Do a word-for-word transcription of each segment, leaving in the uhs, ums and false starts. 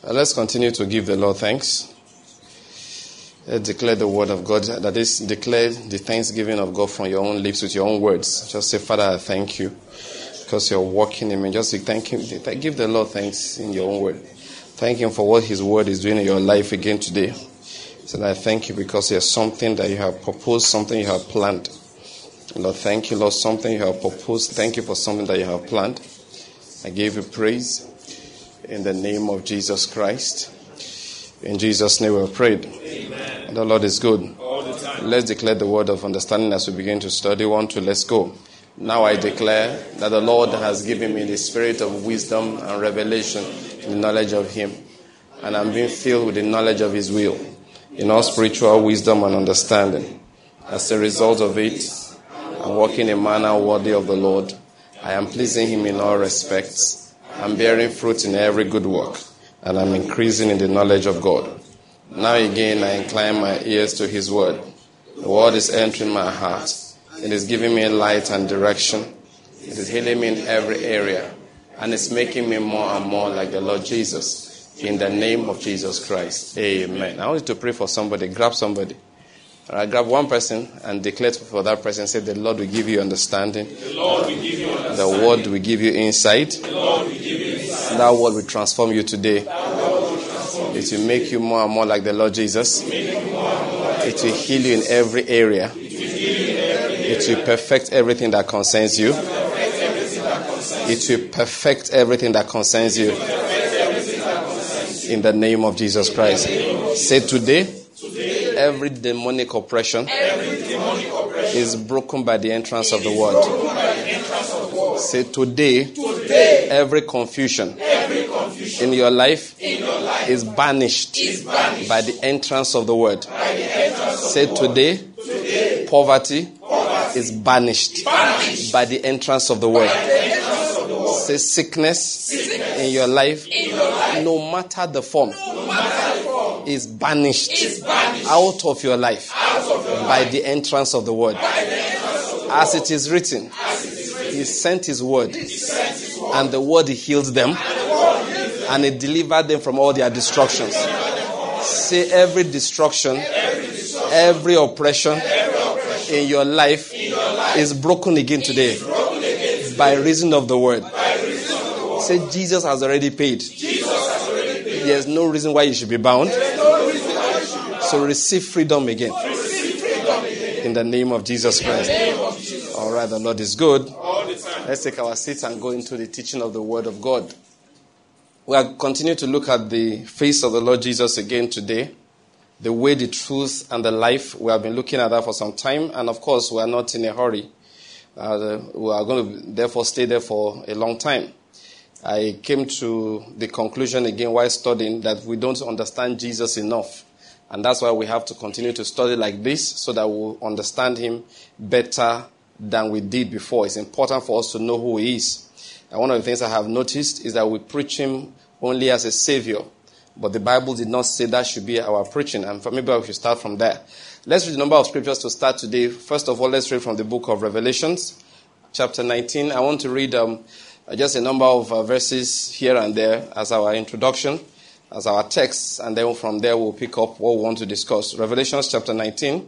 Uh, let's continue to give the Lord thanks. Let's declare the word of God. That is, declare the thanksgiving of God from your own lips with your own words. Just say, Father, I thank you because you're working in me. Just say, thank him. Give the Lord thanks in your own word. Thank him for what his word is doing in your life again today. So I thank you because there's something that you have proposed, something you have planned. Lord, thank you, Lord, something you have proposed. Thank you for something that you have planned. I give you praise in the name of Jesus Christ. In Jesus' name we have prayed. Amen. The Lord is good. All the time. Let's declare the word of understanding as we begin to study. One, two, let's go. Now I declare that the Lord has given me the spirit of wisdom and revelation in the knowledge of him. And I'm being filled with the knowledge of his will in all spiritual wisdom and understanding. As a result of it, I'm walking in a manner worthy of the Lord. I am pleasing him in all respects. I'm bearing fruit in every good work, and I'm increasing in the knowledge of God. Now again, I incline my ears to his word. The word is entering my heart. It is giving me light and direction. It is healing me in every area, and it's making me more and more like the Lord Jesus. In the name of Jesus Christ. Amen. I want you to pray for somebody. Grab somebody. All right, grab one person and declare for that person. Say, the Lord will give you understanding. The Lord will give you understanding. The word will give you insight. The Lord will give you insight. That word will transform you today. That word will transform it will make you more and more like the Lord Jesus. It will heal you in every area. It will perfect everything that concerns you. It will perfect everything that concerns you. In the name of Jesus Christ. Say today. Every demonic oppression, Every demonic oppression is broken by the entrance of the word. Say today, today every, confusion every confusion in your life, in your life is, banished is banished by the entrance of the word. Say today, today poverty, poverty is banished, banished by the entrance of the word. Say sickness, sickness in your life, in your life no matter the form. No matter the form is banished, is banished out of your life of your by life. The entrance of the word. The of As, it is written, As it is written, he sent his word, sent his word and the word he healed them, and, the and he delivered them from all their destructions. Say every destruction, every, destruction, every, oppression, every oppression in your life, in your life is broken again today, broken again today by reason of the word. Reason of the word. Say Jesus has already paid. Jesus has already paid. There's no reason why you should be bound. So receive freedom again. Receive freedom again. In the name of Jesus Christ. Of Jesus. All right, the Lord is good. All the time. Let's take our seats and go into the teaching of the Word of God. We are continuing to look at the face of the Lord Jesus again today. The way, the truth, and the life. We have been looking at that for some time. And of course, we are not in a hurry. Uh, we are going to therefore stay there for a long time. I came to the conclusion again while studying that we don't understand Jesus enough. And that's why we have to continue to study like this so that we'll understand him better than we did before. It's important for us to know who he is. And one of the things I have noticed is that we preach him only as a savior. But the Bible did not say that should be our preaching. And maybe we should start from there. Let's read a number of scriptures to start today. First of all, let's read from the book of Revelations, chapter nineteen. I want to read um, just a number of uh, verses here and there as our introduction, as our text, and then from there we'll pick up what we want to discuss. Revelation chapter nineteen.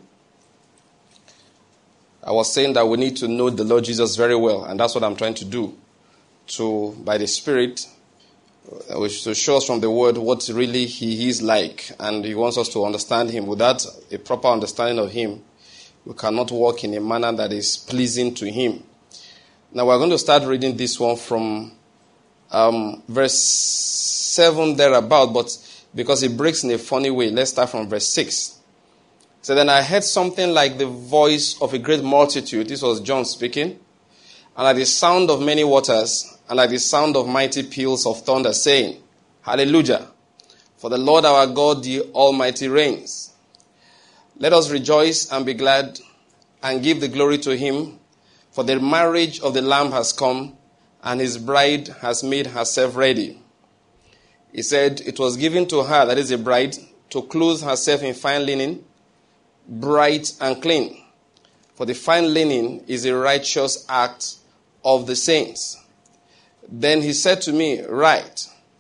I was saying that we need to know the Lord Jesus very well, and that's what I'm trying to do, to by the Spirit, which to show us from the Word what really He is like, and He wants us to understand Him. Without a proper understanding of Him, we cannot walk in a manner that is pleasing to Him. Now we're going to start reading this one from um, verse seven thereabout, but because it breaks in a funny way, let's start from verse six. So then I heard something like the voice of a great multitude. This was John speaking. And like the sound of many waters, and like the sound of mighty peals of thunder, saying, Hallelujah! For the Lord our God, the Almighty reigns. Let us rejoice and be glad and give the glory to him, for the marriage of the Lamb has come, and his bride has made herself ready. He said, it was given to her, that is a bride, to clothe herself in fine linen, bright and clean. For the fine linen is a righteous act of the saints. Then he said to me, Write,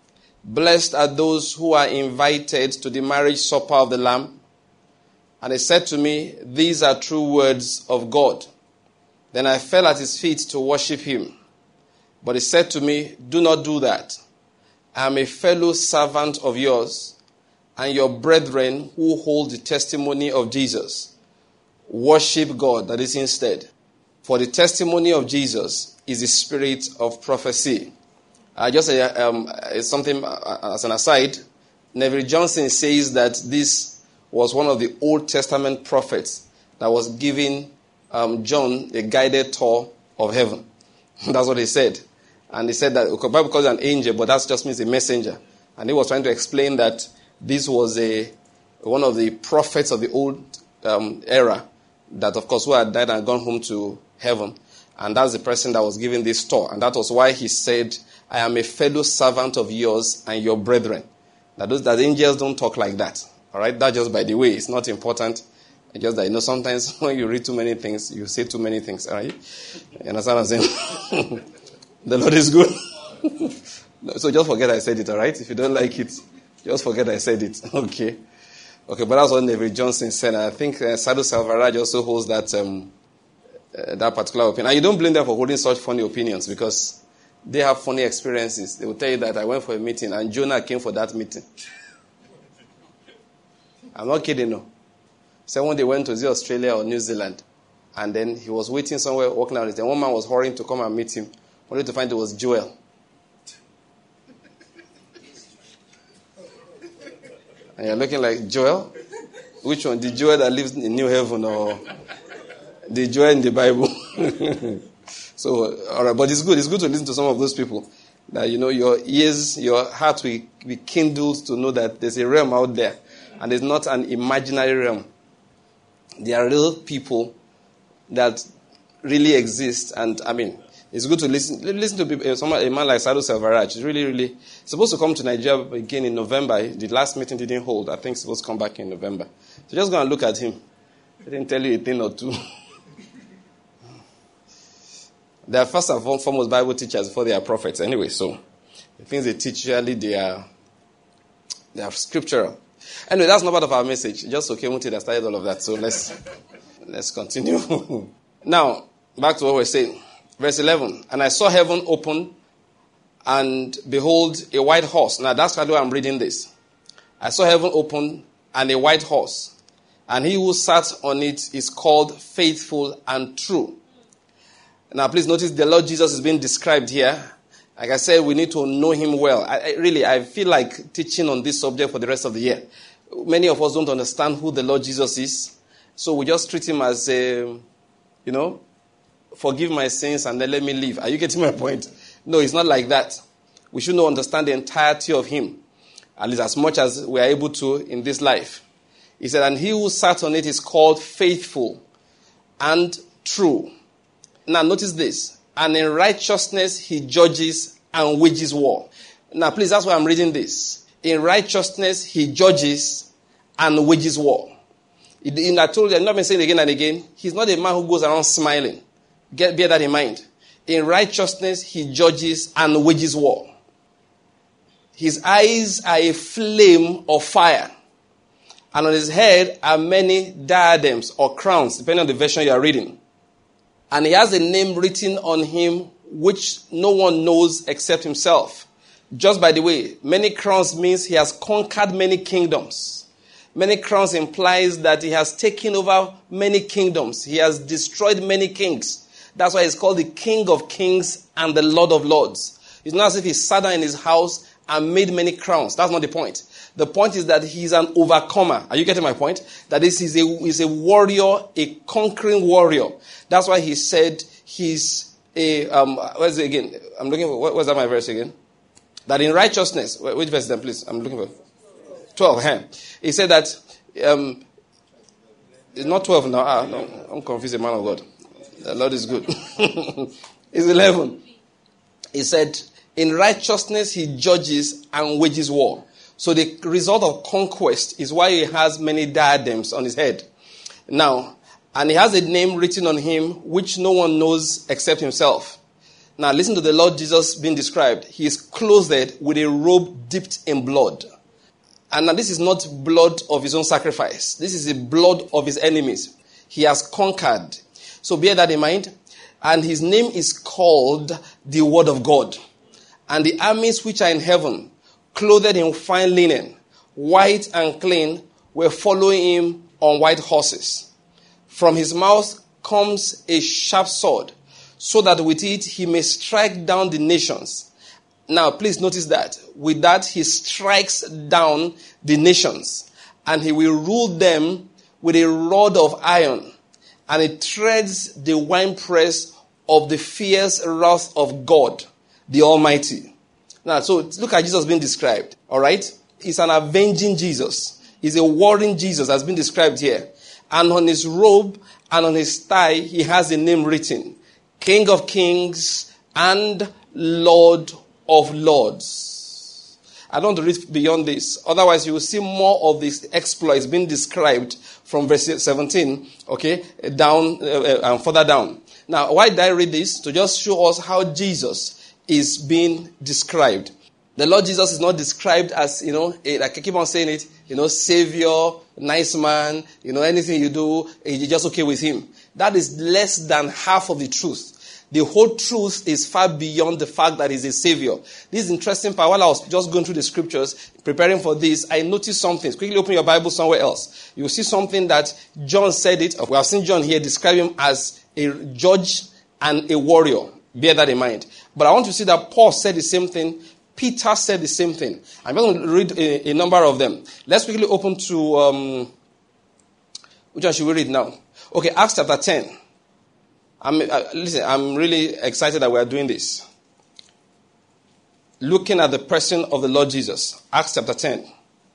Blessed are those who are invited to the marriage supper of the Lamb. And he said to me, these are true words of God. Then I fell at his feet to worship him. But he said to me, do not do that. I am a fellow servant of yours and your brethren who hold the testimony of Jesus. Worship God, that is instead. For the testimony of Jesus is the spirit of prophecy. I just say um, something as an aside. Neville Johnson says that this was one of the Old Testament prophets that was giving um, John a guided tour of heaven. That's what he said. And he said that, the Bible calls it an angel, but that just means a messenger. And he was trying to explain that this was a one of the prophets of the old um, era that, of course, who had died and gone home to heaven. And that's the person that was giving this tour. And that was why he said, I am a fellow servant of yours and your brethren. That those that angels don't talk like that. All right? That just by the way. It's not important. It's just that, you know, sometimes when you read too many things, you say too many things. All right? You understand what I'm saying? The Lord is good. So just forget I said it, all right? If you don't like it, just forget I said it. Okay. Okay, but that's what Neville Johnson said. And I think uh, Sadhu Selvaraj also holds that um, uh, that particular opinion. And you don't blame them for holding such funny opinions because they have funny experiences. They will tell you that I went for a meeting and Jonah came for that meeting. I'm not kidding, no. So one day went to Australia or New Zealand and then he was waiting somewhere, walking out. And one man was hurrying to come and meet him. Only to find it was Joel. And you're looking like, Joel? Which one? The Joel that lives in New Heaven or the Joel in the Bible? So, all right, but it's good. It's good to listen to some of those people. That, you know, your ears, your heart will be kindled to know that there's a realm out there. And it's not an imaginary realm. There are real people that really exist. And, I mean, it's good to listen listen to people, someone, a man like Sadhu Selvaraj. It's really, really supposed to come to Nigeria again in November. The last meeting didn't hold. I think it's supposed to come back in November. So just go and look at him. He didn't tell you a thing or two. They are first and foremost Bible teachers before they are prophets anyway. So the things they teach, usually they are, they are scriptural. Anyway, that's not part of our message. Just Okemuti that started all of that. So let's, let's continue. Now, back to what we're saying. Verse eleven, and I saw heaven open, and behold, a white horse. Now, that's how I'm reading this. I saw heaven open, and a white horse. And he who sat on it is called Faithful and True. Now, please notice the Lord Jesus is being described here. Like I said, we need to know him well. I, I really, I feel like teaching on this subject for the rest of the year. Many of us don't understand who the Lord Jesus is. So we just treat him as a, you know, forgive my sins and then let me live. Are you getting my point? No, it's not like that. We should not understand the entirety of him, at least as much as we are able to in this life. He said, and he who sat on it is called Faithful and True. Now notice this. And in righteousness he judges and wages war. Now please, that's why I'm reading this. In righteousness he judges and wages war. I told you, I've not been saying it again and again. He's not a man who goes around smiling. Get, bear that in mind. In righteousness, he judges and wages war. His eyes are a flame of fire. And on his head are many diadems or crowns, depending on the version you are reading. And he has a name written on him which no one knows except himself. Just by the way, many crowns means he has conquered many kingdoms. Many crowns implies that he has taken over many kingdoms. He has destroyed many kings. That's why he's called the King of Kings and the Lord of Lords. It's not as if he sat down in his house and made many crowns. That's not the point. The point is that he's an overcomer. Are you getting my point? That this is a, is a warrior, a conquering warrior. That's why he said he's a, um, where's it again? I'm looking for, what, where's that my verse again? That in righteousness, which verse then, please? I'm looking for twelve. Huh? He said that, um, it's not twelve now. Ah, no, I'm confused, man of God. The Lord is good. It's eleven. He said, in righteousness he judges and wages war. So the result of conquest is why he has many diadems on his head. Now, and he has a name written on him which no one knows except himself. Now listen to the Lord Jesus being described. He is clothed with a robe dipped in blood. And now this is not blood of his own sacrifice. This is the blood of his enemies. He has conquered. So bear that in mind. And his name is called the Word of God. And the armies which are in heaven, clothed in fine linen, white and clean, were following him on white horses. From his mouth comes a sharp sword, so that with it he may strike down the nations. Now, please notice that. With that, he strikes down the nations, and he will rule them with a rod of iron, and it treads the winepress of the fierce wrath of God, the Almighty. Now, so look at Jesus being described, all right? He's an avenging Jesus. He's a warring Jesus, as been described here. And on his robe and on his thigh, he has a name written, King of Kings and Lord of Lords. I don't want to read beyond this. Otherwise, you will see more of these exploits being described from verse seventeen, okay, down uh, and further down. Now, why did I read this? To just show us how Jesus is being described. The Lord Jesus is not described as, you know, a, like I keep on saying it, you know, Savior, nice man, you know, anything you do, you're just okay with him. That is less than half of the truth. The whole truth is far beyond the fact that he's a Savior. This is interesting part. While I was just going through the scriptures, preparing for this, I noticed something. Quickly open your Bible somewhere else. You'll see something that John said it. We have seen John here describe him as a judge and a warrior. Bear that in mind. But I want to see that Paul said the same thing. Peter said the same thing. I'm going to read a, a number of them. Let's quickly open to, um, which one should we read now? Okay, Acts chapter ten. I'm, uh, listen, I'm really excited that we are doing this. Looking at the person of the Lord Jesus. Acts chapter ten.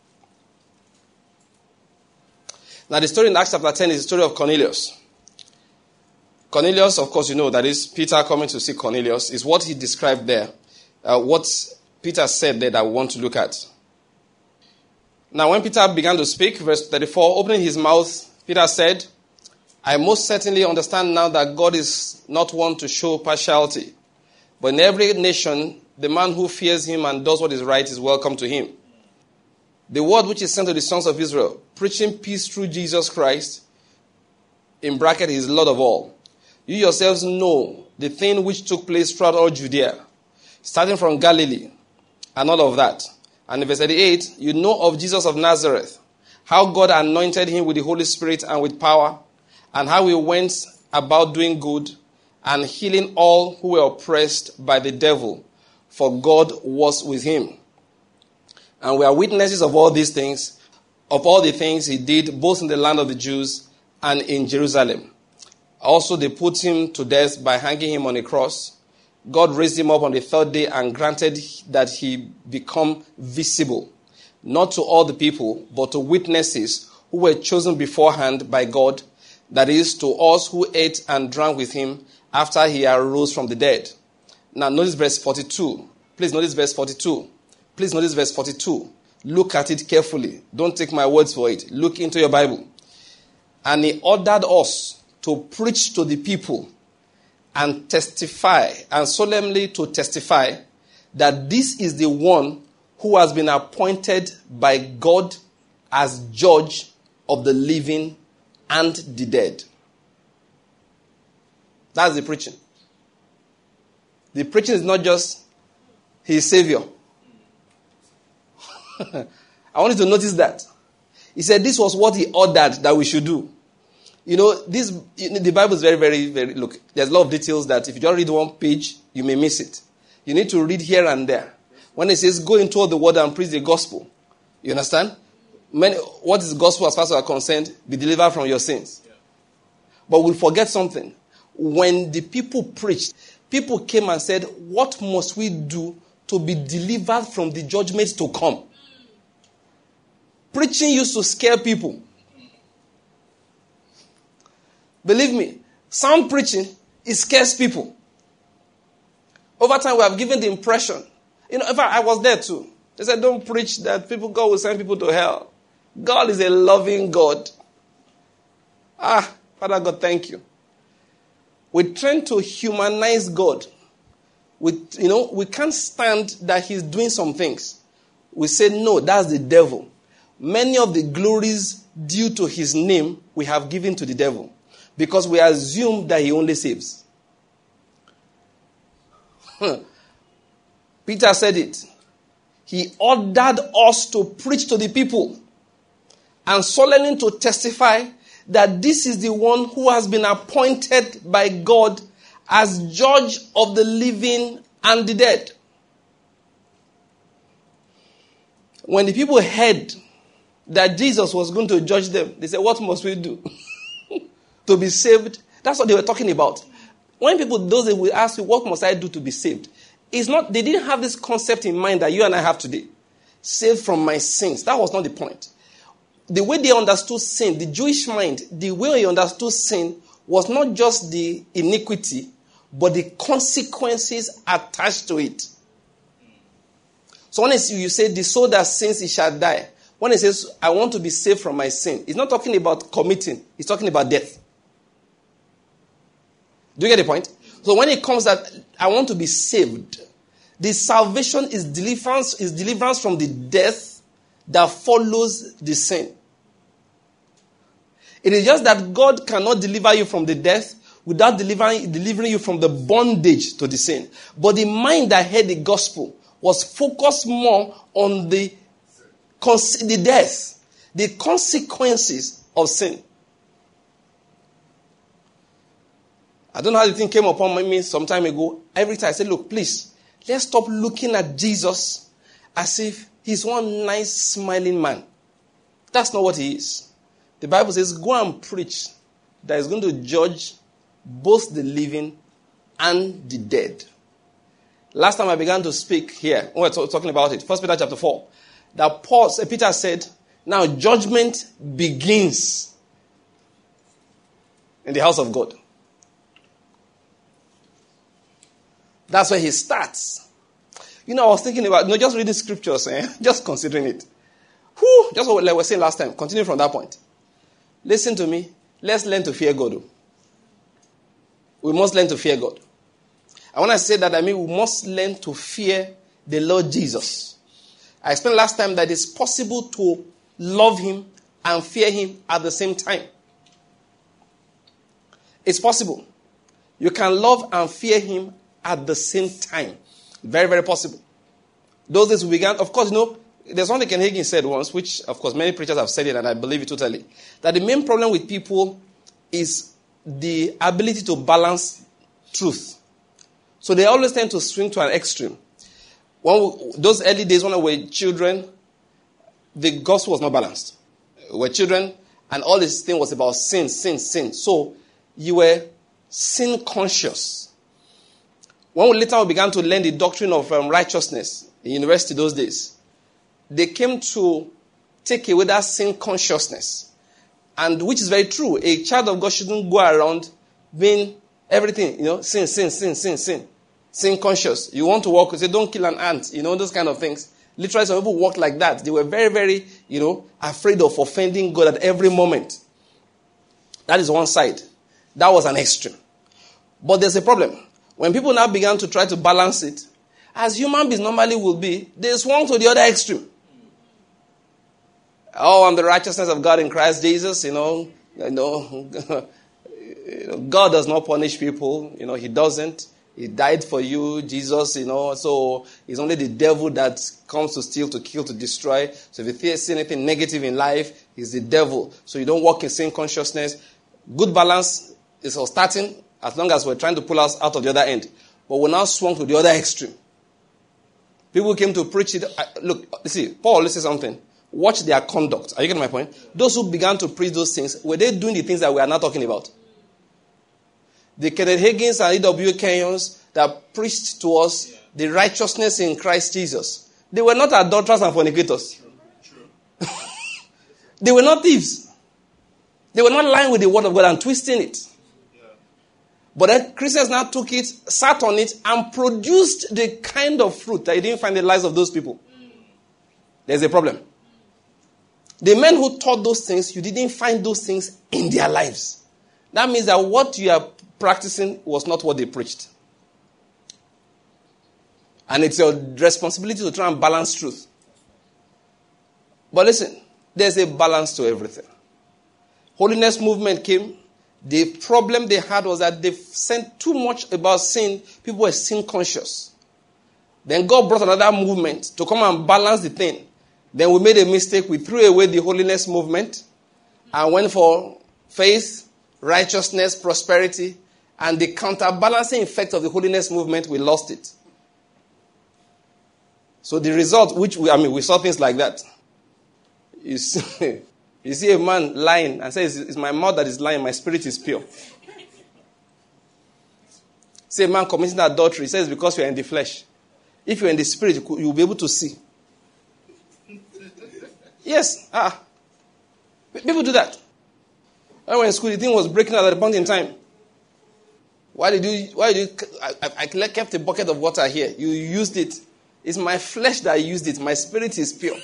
Now the story in Acts chapter ten is the story of Cornelius. Cornelius, of course you know, that is Peter coming to see Cornelius, is what he described there. Uh, what Peter said there that we want to look at. Now when Peter began to speak, verse thirty-four, opening his mouth, Peter said, I most certainly understand now that God is not one to show partiality. But in every nation, the man who fears him and does what is right is welcome to him. The word which is sent to the sons of Israel, preaching peace through Jesus Christ, in bracket, he is Lord of all. You yourselves know the thing which took place throughout all Judea, starting from Galilee, and all of that. And in verse thirty-eight, you know of Jesus of Nazareth, how God anointed him with the Holy Spirit and with power, and how he went about doing good and healing all who were oppressed by the devil, for God was with him. And we are witnesses of all these things, of all the things he did, both in the land of the Jews and in Jerusalem. Also, they put him to death by hanging him on a cross. God raised him up on the third day and granted that he become visible, not to all the people, but to witnesses who were chosen beforehand by God, that is, to us who ate and drank with him after he arose from the dead. Now, notice verse forty-two. Please notice verse forty-two. Please notice verse forty-two. Look at it carefully. Don't take my words for it. Look into your Bible. And he ordered us to preach to the people and testify, and solemnly to testify, that this is the one who has been appointed by God as judge of the living and the dead. That's the preaching. The preaching is not just his Savior. I want you to notice that. He said this was what he ordered that we should do. You know, this the Bible is very, very, very, look, there's a lot of details that if you just read one page, you may miss it. You need to read here and there. When it says, go into all the world and preach the gospel, you understand? Many, what is the gospel as far as you are concerned? Be delivered from your sins. Yeah. But we'll forget something. When the people preached, people came and said, what must we do to be delivered from the judgment to come? Preaching used to scare people. Believe me, sound preaching, it scares people. Over time, we have given the impression. You know, in fact, I was there too. They said, don't preach that people, God will send people to hell. God is a loving God. Ah, Father God, thank you. We tend to humanize God We, you know, we can't stand that he's doing some things. We say, no, that's the devil. Many of the glories due to his name we have given to the devil because we assume that he only saves. Peter said it. He ordered us to preach to the people and solemnly to testify that this is the one who has been appointed by God as judge of the living and the dead. When the people heard that Jesus was going to judge them, they said, what must we do to be saved? That's what they were talking about. When people, those that will ask you, what must I do to be saved? It's not, they didn't have this concept in mind that you and I have today. Saved from my sins. That was not the point. The way they understood sin, the Jewish mind, the way they understood sin was not just the iniquity, but the consequences attached to it. So when you say, the soul that sins, it shall die. When it says, I want to be saved from my sin, it's not talking about committing. It's talking about death. Do you get the point? So when it comes that I want to be saved, the salvation is deliverance, is deliverance from the death that follows the sin. It is just that God cannot deliver you from the death without delivering, delivering you from the bondage to the sin. But the mind that heard the gospel was focused more on the, the death, the consequences of sin. I don't know how the thing came upon me some time ago. Every time I said, look, please, let's stop looking at Jesus as if he's one nice smiling man. That's not what he is. The Bible says, go and preach that is going to judge both the living and the dead. Last time I began to speak here, we were talking about it, First Peter chapter four, that Paul, Peter said, now judgment begins in the house of God. That's where he starts. You know, I was thinking about, you know, just reading scriptures, eh? Just considering it. Whew, just what I was saying last time. Continue from that point. Listen to me. Let's learn to fear God. We must learn to fear God. And when I say that, I mean we must learn to fear the Lord Jesus. I explained last time that it's possible to love him and fear him at the same time. It's possible. You can love and fear him at the same time. Very, very possible. Those days we began, of course, you know, there's one thing Ken Hagin said once, which, of course, many preachers have said it, and I believe it totally, that the main problem with people is the ability to balance truth. So they always tend to swing to an extreme. When we, those early days when we were children, the gospel was not balanced. We were children, and all this thing was about sin, sin, sin. So you were sin conscious. When we later began to learn the doctrine of um, righteousness in university those days, they came to take away that sin consciousness. And which is very true. A child of God shouldn't go around being everything, you know, sin, sin, sin, sin, sin. Sin conscious. You want to walk, you say, don't kill an ant, you know, those kind of things. Literally, some people walk like that. They were very, very, you know, afraid of offending God at every moment. That is one side. That was an extreme. But there's a problem. When people now began to try to balance it, as human beings normally will be, they swung to the other extreme. Oh, I'm the righteousness of God in Christ Jesus, you know. You know, God does not punish people. You know, he doesn't. He died for you, Jesus, you know. So it's only the devil that comes to steal, to kill, to destroy. So if you see anything negative in life, it's the devil. So you don't walk in sin consciousness. Good balance is all starting as long as we're trying to pull us out of the other end. But we're now swung to the other extreme. People came to preach it. Look, see, Paul, let's say something. Watch their conduct. Are you getting my point? Those who began to preach those things, were they doing the things that we are not talking about? The Kenneth Hagins and E W Kenyans that preached to us the righteousness in Christ Jesus, they were not adulterers and fornicators. True. True. They were not thieves. They were not lying with the word of God and twisting it. Yeah. But then Christians now took it, sat on it, and produced the kind of fruit that you didn't find in the lives of those people. There's a problem. The men who taught those things, you didn't find those things in their lives. That means that what you are practicing was not what they preached. And it's your responsibility to try and balance truth. But listen, there's a balance to everything. Holiness movement came. The problem they had was that they sent too much about sin. People were sin conscious. Then God brought another movement to come and balance the thing. Then we made a mistake. We threw away the holiness movement and went for faith, righteousness, prosperity. And the counterbalancing effect of the holiness movement, we lost it. So the result, which we, I mean, we saw things like that. You see, you see a man lying and says, it's my mouth that is lying, my spirit is pure. See a man committing adultery, he says, because you're in the flesh. If you're in the spirit, you'll be able to see. Yes. Ah. People do that. When we were in school, the thing was breaking out at the point in time. Why did you, why did you, I, I kept a bucket of water here. You used it. It's my flesh that used it. My spirit is pure.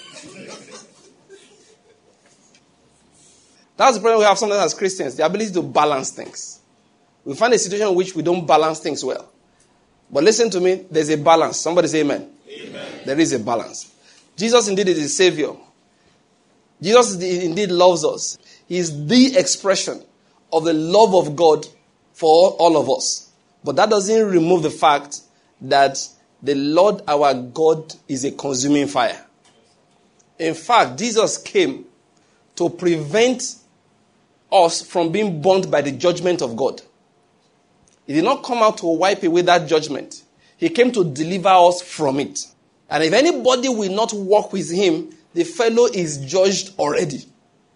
That's the problem we have sometimes as Christians. The ability to balance things. We find a situation in which we don't balance things well. But listen to me. There's a balance. Somebody say amen. Amen. There is a balance. Jesus indeed is the Savior. Jesus indeed loves us. He is the expression of the love of God for all of us. But that doesn't remove the fact that the Lord our God is a consuming fire. In fact, Jesus came to prevent us from being burnt by the judgment of God. He did not come out to wipe away that judgment. He came to deliver us from it. And if anybody will not walk with him, the fellow is judged already.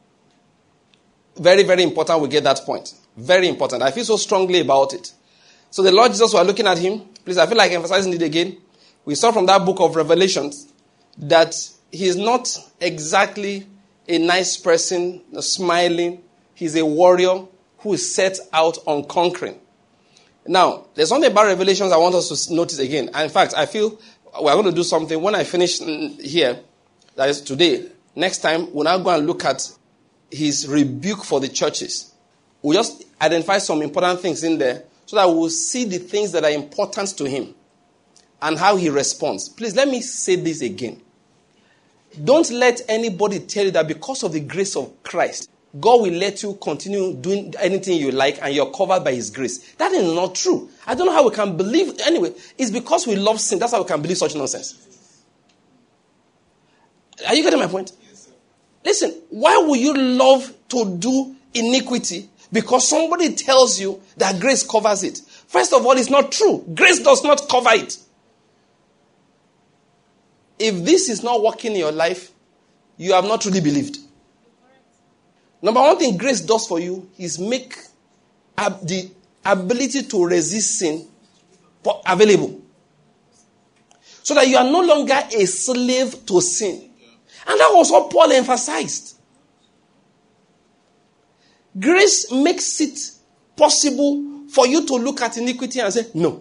Very, very important we get that point. Very important. I feel so strongly about it. So the Lord Jesus, we are looking at him. Please, I feel like emphasizing it again. We saw from that book of Revelations that he is not exactly a nice person, smiling. He's a warrior who is set out on conquering. Now, there's something about Revelations I want us to notice again. And in fact, I feel we're going to do something. When I finish here, that is today, next time, we'll now go and look at his rebuke for the churches. We'll just identify some important things in there so that we'll see the things that are important to him and how he responds. Please, let me say this again. Don't let anybody tell you that because of the grace of Christ, God will let you continue doing anything you like and you're covered by his grace. That is not true. I don't know how we can believe. Anyway, it's because we love sin. That's how we can believe such nonsense. Are you getting my point? Yes, sir. Listen, why would you love to do iniquity? Because somebody tells you that grace covers it. First of all, it's not true. Grace does not cover it. If this is not working in your life, you have not truly believed. Number one thing grace does for you is make ab- the ability to resist sin available. So that you are no longer a slave to sin. And that was what Paul emphasized. Grace makes it possible for you to look at iniquity and say, no.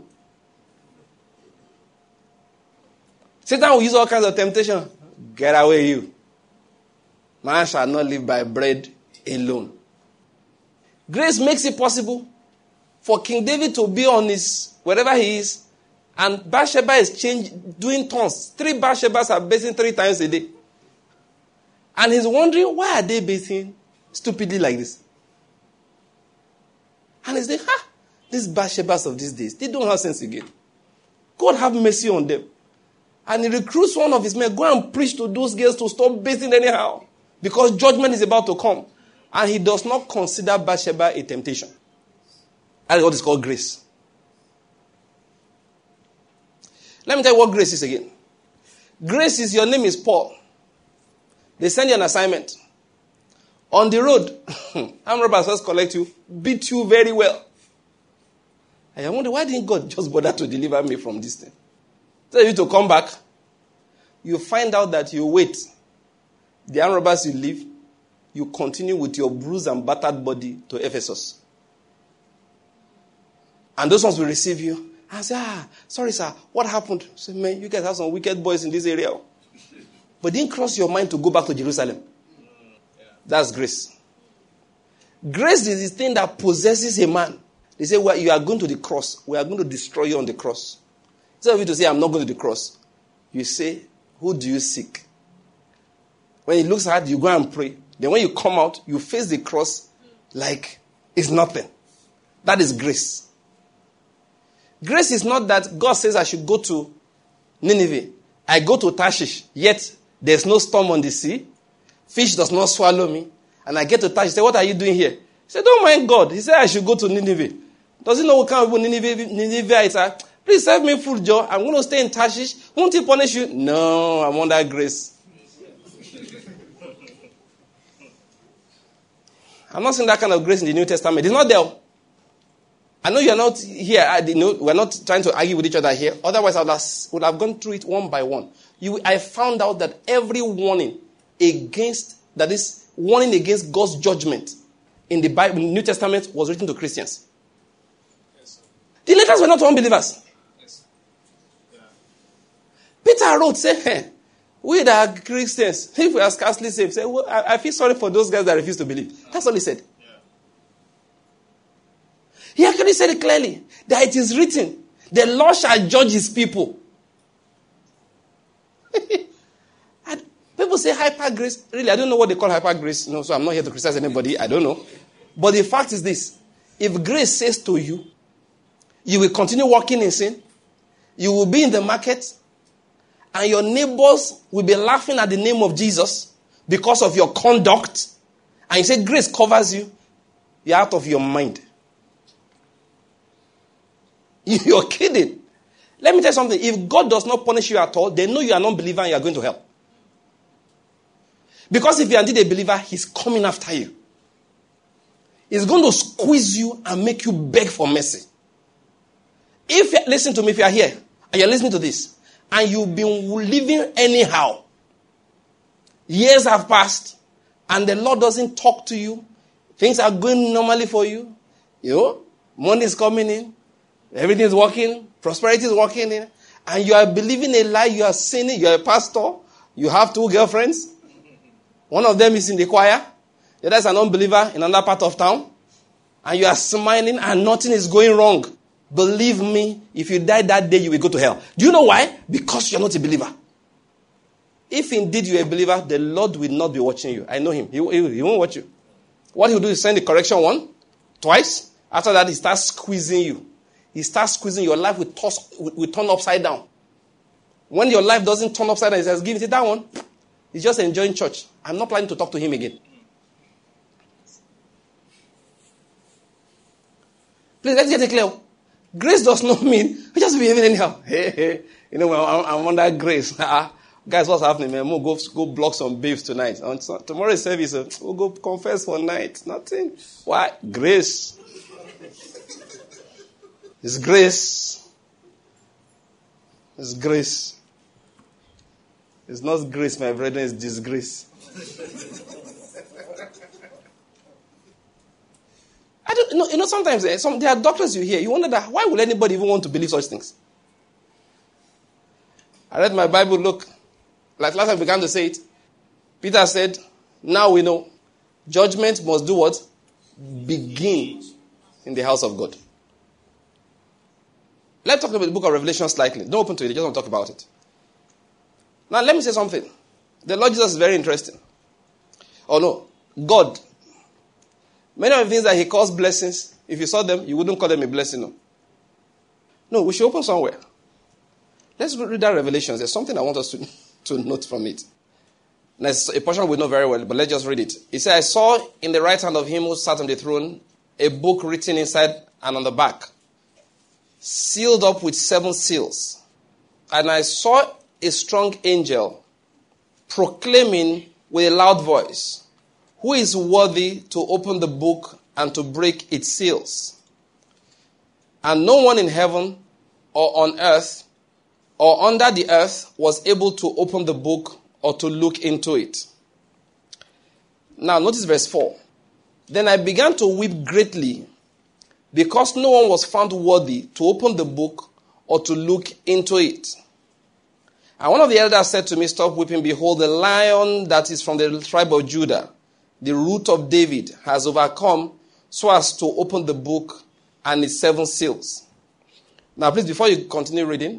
Satan will use all kinds of temptation. Get away, you. Man shall not live by bread alone. Grace makes it possible for King David to be on his, wherever he is, and Bathsheba is changed, doing turns. Three Bathshebas are bathing three times a day. And he's wondering, why are they bathing stupidly like this? And he's like, ha, these Bathshebas of these days, they don't have sense again. God have mercy on them. And he recruits one of his men, go and preach to those girls to stop bathing anyhow. Because judgment is about to come. And he does not consider Bathsheba a temptation. That is what is called grace. Let me tell you what grace is again. Grace is, your name is Paul. They send you an assignment. On the road, armed robbers first collect you, beat you very well. And I wonder, why didn't God just bother to deliver me from this thing? Tell you to come back. You find out that you wait. The armed robbers you leave, you continue with your bruised and battered body to Ephesus. And those ones will receive you. And say, ah, sorry sir, what happened? Say, man, you guys have some wicked boys in this area. But didn't cross your mind to go back to Jerusalem. That's grace. Grace is the thing that possesses a man. They say, well, you are going to the cross. We are going to destroy you on the cross. Instead of you to say, I'm not going to the cross, you say, who do you seek? When it looks hard, you go and pray. Then when you come out, you face the cross like it's nothing. That is grace. Grace is not that God says I should go to Nineveh. I go to Tarshish, yet there's no storm on the sea. Fish does not swallow me. And I get to Tarshish. Say, what are you doing here? He said, don't mind God. He said I should go to Nineveh. Does he know what kind of people Nineveh, Nineveh is? Please serve me food, Joe. I'm going to stay in Tarshish. Won't he punish you? No, I'm under grace. I'm not seeing that kind of grace in the New Testament. It's not there. I know you're not here. I, you know, we're not trying to argue with each other here. Otherwise, I would have, would have gone through it one by one. You, I found out that every warning against, that is, warning against God's judgment in the Bible, New Testament, was written to Christians. Yes, the letters were not to unbelievers. Yes. Yeah. Peter wrote, say, hey, we that are Christians, if we are scarcely saved, say, well, I, I feel sorry for those guys that refuse to believe. That's all he said. Yeah. He actually said it clearly, that it is written, the Lord shall judge his people. And people say hyper grace. Really, I don't know what they call hyper grace. No, so I'm not here to criticize anybody. I don't know. But the fact is this. If grace says to you, you will continue walking in sin, you will be in the market, and your neighbors will be laughing at the name of Jesus because of your conduct, and you say grace covers you, you're out of your mind. You're kidding. Let me tell you something. If God does not punish you at all, they know you are not a believer and you are going to hell. Because if you are indeed a believer, he's coming after you. He's going to squeeze you and make you beg for mercy. If you, listen to me, if you are here and you're listening to this, and you've been living anyhow, years have passed, and the Lord doesn't talk to you, things are going normally for you, you know, money is coming in, everything is working, prosperity is working in, and you are believing a lie, you are sinning, you are a pastor, you have two girlfriends, one of them is in the choir, the other is an unbeliever in another part of town, and you are smiling and nothing is going wrong. Believe me, if you die that day, you will go to hell. Do you know why? Because you're not a believer. If indeed you're a believer, the Lord will not be watching you. I know him. He, he, he won't watch you. What he'll do is send the correction one, twice. After that, he starts squeezing you. He starts squeezing your life, will, toss, will, will turn upside down. When your life doesn't turn upside down, he says, give it that one. He's just enjoying church. I'm not planning to talk to him again. Please, let's get it clear. Grace does not mean we just behaving anyhow. Hey, hey, you know, I'm, I'm under grace. Guys, what's happening, man? We'll go, go block some babes tonight. On tomorrow's service, uh, we'll go confess for night. Nothing. Why? Grace. It's grace. It's grace. It's not grace, my brethren, it's disgrace. I don't you know. You know, sometimes eh, some, there are doctors you hear. You wonder that why would anybody even want to believe such things? I read my Bible. Look, like last time I began to say it. Peter said, "Now we know, judgment must do what? Begin in the house of God." Let's talk about the book of Revelation slightly. Don't open to it. I just want to talk about it. Now, let me say something. The Lord Jesus is very interesting. Oh no, God. Many of the things that he calls blessings, if you saw them, you wouldn't call them a blessing. No, no we should open somewhere. Let's read that Revelation. There's something I want us to, to note from it. There's a portion we know very well, but let's just read it. It says, I saw in the right hand of him who sat on the throne a book written inside and on the back, sealed up with seven seals. And I saw a strong angel proclaiming with a loud voice, who is worthy to open the book and to break its seals? And no one in heaven or on earth or under the earth was able to open the book or to look into it. Now, notice verse four. Then I began to weep greatly because no one was found worthy to open the book or to look into it. And one of the elders said to me, stop weeping. Behold, the lion that is from the tribe of Judah, the root of David, has overcome so as to open the book and its seven seals. Now, please, before you continue reading,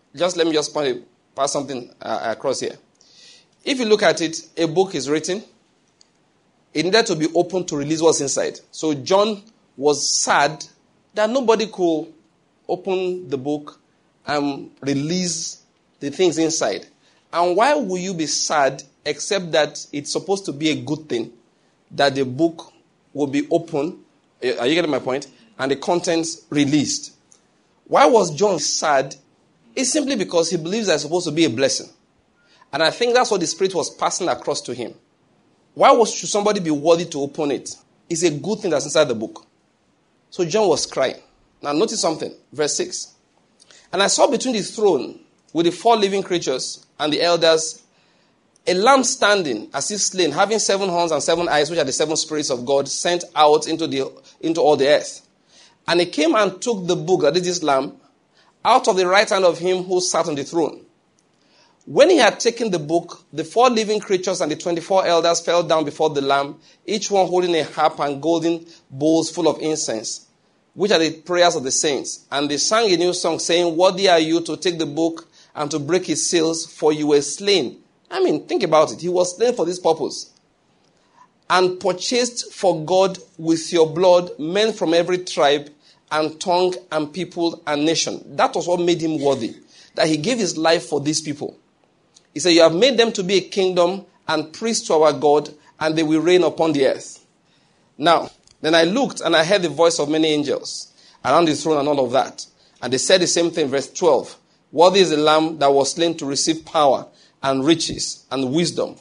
just let me just point, pass something uh, across here. If you look at it, a book is written. It needed to be opened to release what's inside. So John was sad that nobody could open the book and release the things inside. And why would you be sad except that it's supposed to be a good thing that the book will be open? Are you getting my point? And the contents released. Why was John sad? It's simply because he believes that it's supposed to be a blessing. And I think that's what the Spirit was passing across to him. Why was, should somebody be worthy to open it? It's a good thing that's inside the book. So John was crying. Now notice something. Verse six. And I saw between the throne with the four living creatures and the elders a lamb standing as if slain, having seven horns and seven eyes, which are the seven spirits of God, sent out into the into all the earth. And he came and took the book, that is this lamb, out of the right hand of him who sat on the throne. When he had taken the book, the four living creatures and the twenty-four elders fell down before the Lamb, each one holding a harp and golden bowls full of incense, which are the prayers of the saints. And they sang a new song, saying, "Worthy are you to take the book and to break its seals, for you were slain." I mean, think about it. He was slain for this purpose. "And purchased for God with your blood men from every tribe and tongue and people and nation." That was what made him worthy, that he gave his life for these people. He said, "You have made them to be a kingdom and priests to our God, and they will reign upon the earth." Now, then I looked, and I heard the voice of many angels around the throne and all of that. And they said the same thing, verse twelve. "Worthy is the Lamb that was slain to receive power and riches and wisdom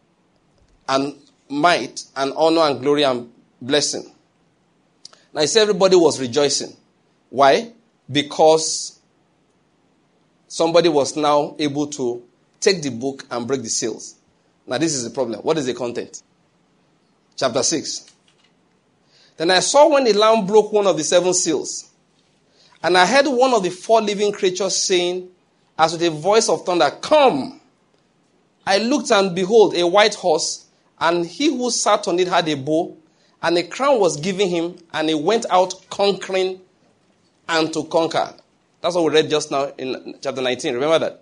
and might and honor and glory and blessing." Now, he said everybody was rejoicing. Why? Because somebody was now able to take the book and break the seals. Now, this is the problem. What is the content? Chapter six. "Then I saw when the Lamb broke one of the seven seals, and I heard one of the four living creatures saying, as with a voice of thunder, 'Come!' I looked, and behold, a white horse, and he who sat on it had a bow, and a crown was given him, and he went out conquering and to conquer." That's what we read just now in chapter nineteen. Remember that?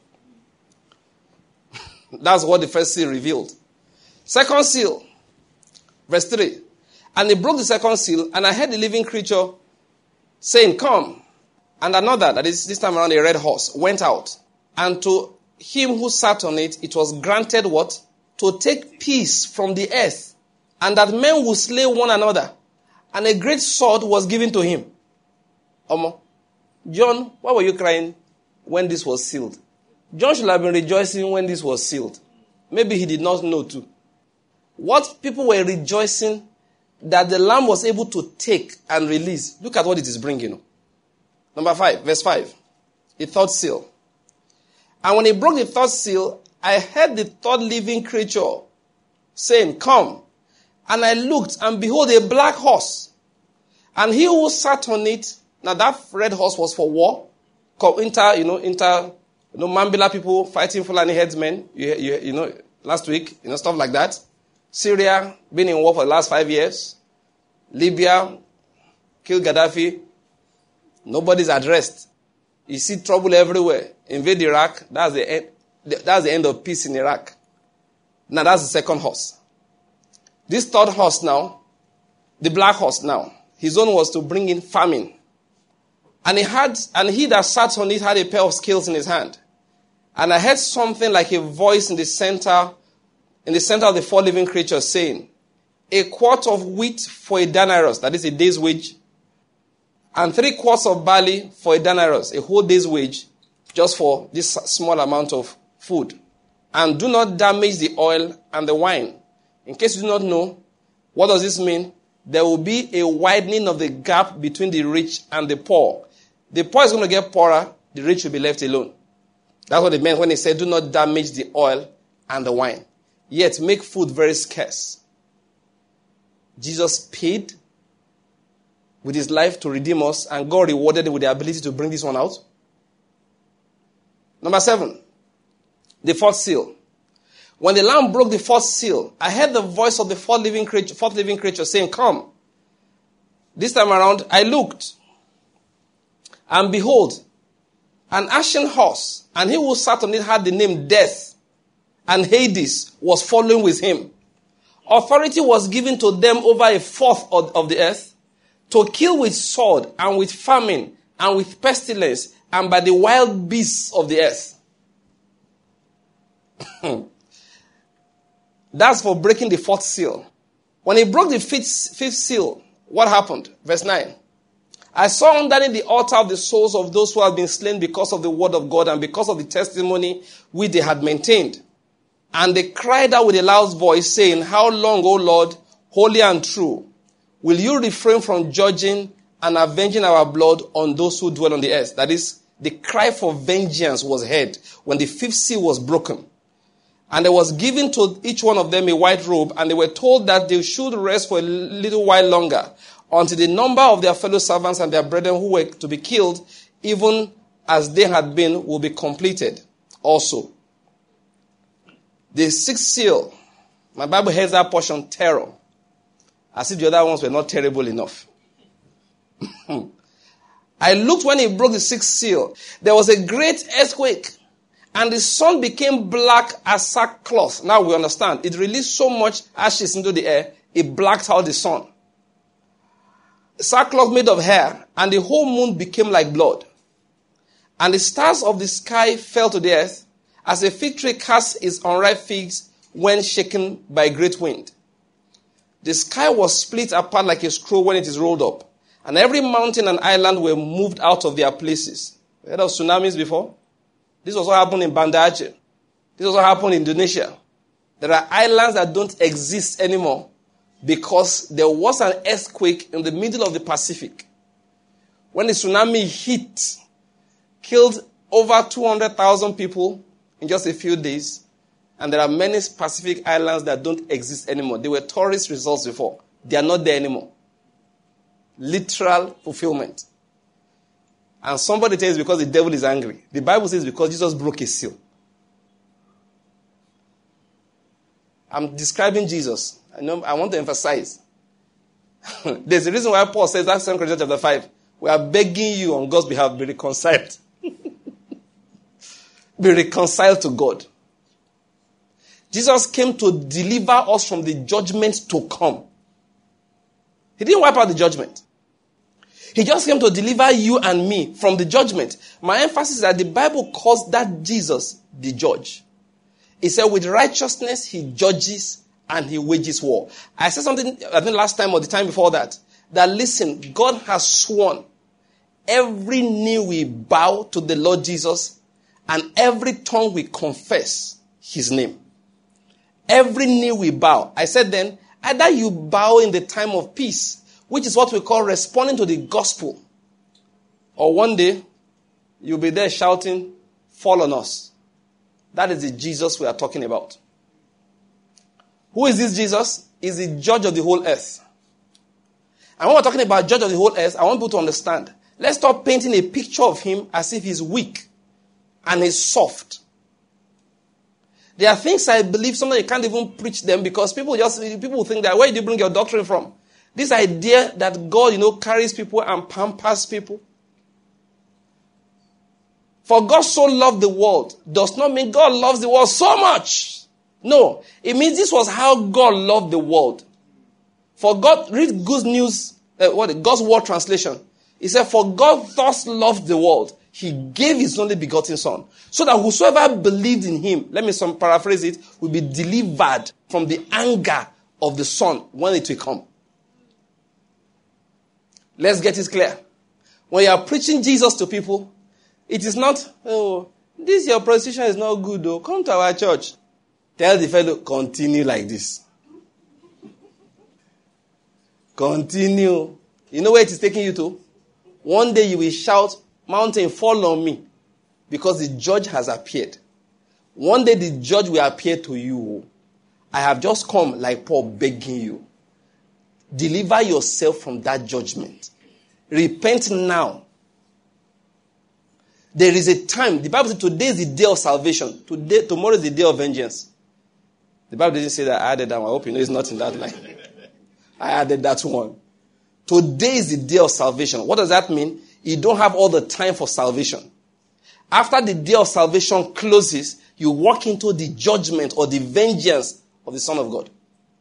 That's what the first seal revealed. Second seal, verse three. "And he broke the second seal, and I heard the living creature saying, 'Come.' And another, that is this time around a red horse, went out. And to him who sat on it, it was granted what? To take peace from the earth, and that men would slay one another. And a great sword was given to him." Omo, John, why were you crying when this was sealed? John should have been rejoicing when this was sealed. Maybe he did not know too. What people were rejoicing that the Lamb was able to take and release. Look at what it is bringing. Number five, verse five. The third seal. "And when he broke the third seal, I heard the third living creature saying, 'Come.' And I looked, and behold, a black horse. And he who sat on it," now that red horse was for war. Inter, you know, inter, you know, Mambila people fighting Fulani headsmen, you, you, you know, last week, you know, stuff like that. Syria, been in war for the last five years. Libya, killed Gaddafi. Nobody's addressed. You see trouble everywhere. Invade Iraq, that's the end, that's the end of peace in Iraq. Now that's the second horse. This third horse now, the black horse now, his own was to bring in famine. And he had, and he that sat on it had a pair of scales in his hand. And I heard something like a voice in the center, in the center of the four living creatures saying, "A quart of wheat for a denarius," that is a day's wage, "and three quarts of barley for a denarius," a whole day's wage, just for this small amount of food. "And do not damage the oil and the wine." In case you do not know, what does this mean? There will be a widening of the gap between the rich and the poor. The poor is going to get poorer, the rich will be left alone. That's what it meant when they said, "Do not damage the oil and the wine." Yet make food very scarce. Jesus paid with his life to redeem us, and God rewarded him with the ability to bring this one out. Number seven, the fourth seal. "When the Lamb broke the fourth seal, I heard the voice of the fourth living creature, fourth living creature saying, 'Come.' This time around, I looked, and behold, An ashen horse, and he who sat on it had the name Death, and Hades was following with him. Authority was given to them over a fourth of, of the earth, to kill with sword, and with famine, and with pestilence, and by the wild beasts of the earth. That's for breaking the fourth seal. When he broke the fifth, fifth seal, what happened? Verse nine. I saw underneath the altar of the souls of those who had been slain because of the word of God and because of the testimony which they had maintained. And they cried out with a loud voice, saying, How long, O Lord, holy and true, will you refrain from judging and avenging our blood on those who dwell on the earth? That is, the cry for vengeance was heard when the fifth seal was broken. And there was given to each one of them a white robe, and they were told that they should rest for a little while longer, until the number of their fellow servants and their brethren who were to be killed, even as they had been, will be completed also. The sixth seal, my Bible heads that portion, terror, as if the other ones were not terrible enough. I looked when he broke the sixth seal. There was a great earthquake, and the sun became black as sackcloth. Now we understand. It released so much ashes into the air, it blacked out the sun. Sackcloth made of hair, and the whole moon became like blood. And the stars of the sky fell to the earth, as a fig tree casts its unripe figs when shaken by a great wind. The sky was split apart like a scroll when it is rolled up, and every mountain and island were moved out of their places. You heard of tsunamis before? This also happened in Banda Aceh. This also happened in Indonesia. There are islands that don't exist anymore because there was an earthquake in the middle of the Pacific. When the tsunami hit, killed over two hundred thousand people in just a few days, and there are many Pacific islands that don't exist anymore. They were tourist resorts before. They are not there anymore. Literal fulfillment. And somebody tells because the devil is angry. The Bible says because Jesus broke a seal. I'm describing Jesus. I know I want to emphasize. There's a reason why Paul says that Second Corinthians chapter five. We are begging you on God's behalf, be reconciled. Be reconciled to God. Jesus came to deliver us from the judgment to come. He didn't wipe out the judgment. He just came to deliver you and me from the judgment. My emphasis is that the Bible calls that Jesus the judge. He said with righteousness he judges and he wages war. I said something, I think last time or the time before that, that listen, God has sworn every knee will bow to the Lord Jesus and every tongue will confess his name. Every knee will bow. I said then, either you bow in the time of peace, which is what we call responding to the gospel, or one day you'll be there shouting, fall on us. That is the Jesus we are talking about. Who is this Jesus? He's the judge of the whole earth. And when we're talking about judge of the whole earth, I want people to understand. Let's stop painting a picture of him as if he's weak and he's soft. There are things I believe sometimes you can't even preach them because people just people think that where did you bring your doctrine from? This idea that God, you know, carries people and pampers people. For God so loved the world does not mean God loves the world so much. No, it means this was how God loved the world. For God, read Good News, uh, what God's Word translation. He said, for God thus loved the world, he gave his only begotten son, so that whosoever believed in him, let me some paraphrase it, will be delivered from the anger of the son when it will come. Let's get it clear. When you are preaching Jesus to people, it is not, oh, this your position is not good though. Come to our church. Tell the fellow, continue like this. Continue. You know where it is taking you to? One day you will shout, mountain, fall on me. Because the judge has appeared. One day the judge will appear to you. I have just come like Paul begging you. Deliver yourself from that judgment. Repent now. There is a time. The Bible says today is the day of salvation. Today, tomorrow is the day of vengeance. The Bible didn't say that. I added that one. I hope you know it's not in that line. I added that one. Today is the day of salvation. What does that mean? You don't have all the time for salvation. After the day of salvation closes, you walk into the judgment or the vengeance of the Son of God.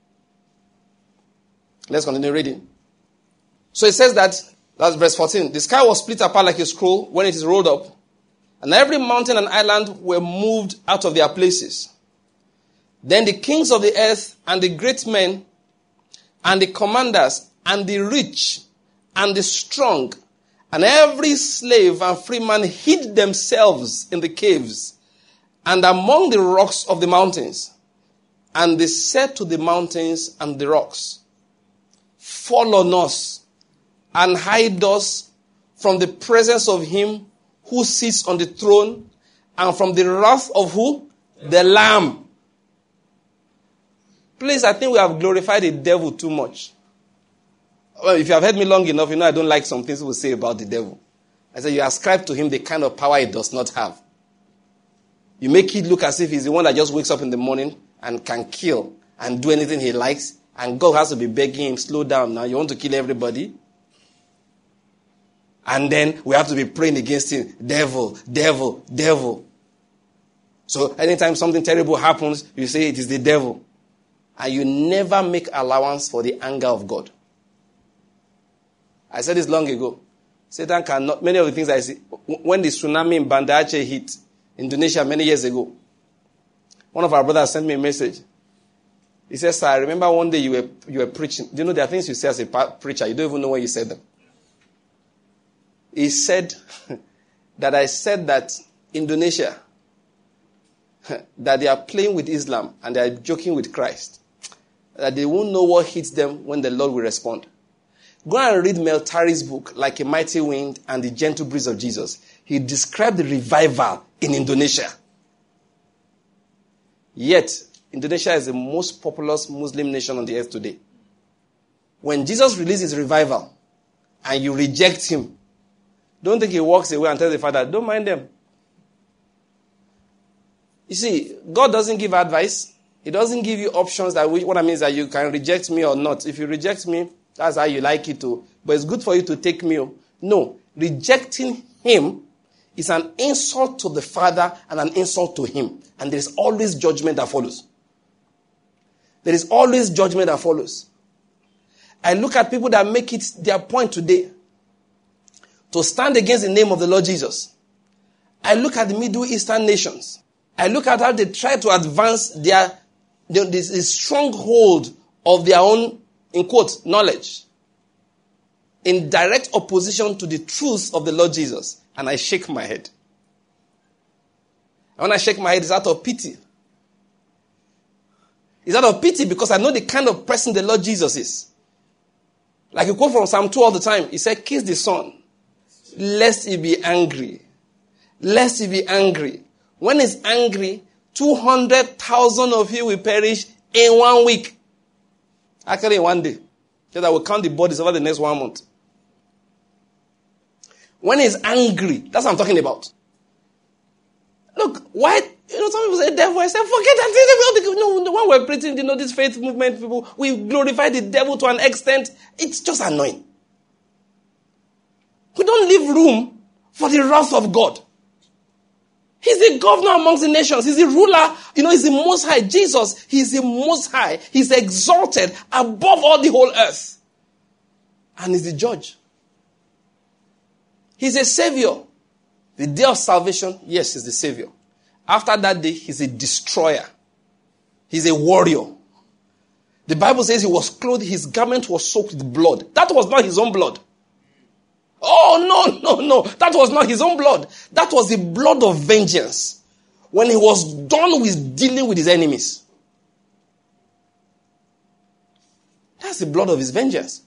Let's continue reading. So it says that, that's verse fourteen. The sky was split apart like a scroll when it is rolled up, and every mountain and island were moved out of their places. Then the kings of the earth and the great men and the commanders and the rich and the strong and every slave and free man hid themselves in the caves and among the rocks of the mountains. And they said to the mountains and the rocks, fall on us and hide us from the presence of him who sits on the throne and from the wrath of who? The Lamb. Please, I think we have glorified the devil too much. Well, if you have heard me long enough, you know I don't like some things we say about the devil. I say you ascribe to him the kind of power he does not have. You make it look as if he's the one that just wakes up in the morning and can kill and do anything he likes, and God has to be begging him, slow down now, you want to kill everybody? And then we have to be praying against him, devil, devil, devil. So anytime something terrible happens, you say it is the devil. And you never make allowance for the anger of God. I said this long ago. Satan cannot, many of the things I see, when the tsunami in Banda Aceh hit Indonesia many years ago, one of our brothers sent me a message. He says, sir, I remember one day you were, you were preaching. Do you know there are things you say as a preacher, you don't even know when you said them. He said that I said that Indonesia, that they are playing with Islam and they are joking with Christ. That they won't know what hits them when the Lord will respond. Go and read Meltari's book, Like a Mighty Wind and the Gentle Breeze of Jesus. He described the revival in Indonesia. Yet, Indonesia is the most populous Muslim nation on the earth today. When Jesus released his revival and you reject him, don't think he walks away and tells the Father, don't mind them. You see, God doesn't give advice. He doesn't give you options. That we, what I mean is that you can reject me or not. If you reject me, that's how you like it to. But it's good for you to take me. No. Rejecting him is an insult to the Father and an insult to him. And there is always judgment that follows. There is always judgment that follows. I look at people that make it their point today to stand against the name of the Lord Jesus. I look at the Middle Eastern nations. I look at how they try to advance their, their this, this stronghold of their own, in quotes, knowledge in direct opposition to the truth of the Lord Jesus. And I shake my head. And when I shake my head, it's out of pity. It's out of pity because I know the kind of person the Lord Jesus is. Like you quote from Psalm two all the time. He said, kiss the Son, lest he be angry. Lest he be angry. When he's angry, two hundred thousand of you will perish in one week. Actually, in one day. So that will count the bodies over the next one month. When he's angry, that's what I'm talking about. Look, why, you know, some people say devil. I said, forget that. No, the one we're preaching, you know, this faith movement people, we glorify the devil to an extent. It's just annoying. We don't leave room for the wrath of God. He's the governor amongst the nations. He's the ruler. You know, he's the most high. Jesus, he's the most high. He's exalted above all the whole earth. And he's the judge. He's a savior. The day of salvation, yes, he's the savior. After that day, he's a destroyer. He's a warrior. The Bible says he was clothed, his garment was soaked with blood. That was not his own blood. Oh, no, no, no. That was not his own blood. That was the blood of vengeance. When he was done with dealing with his enemies. That's the blood of his vengeance.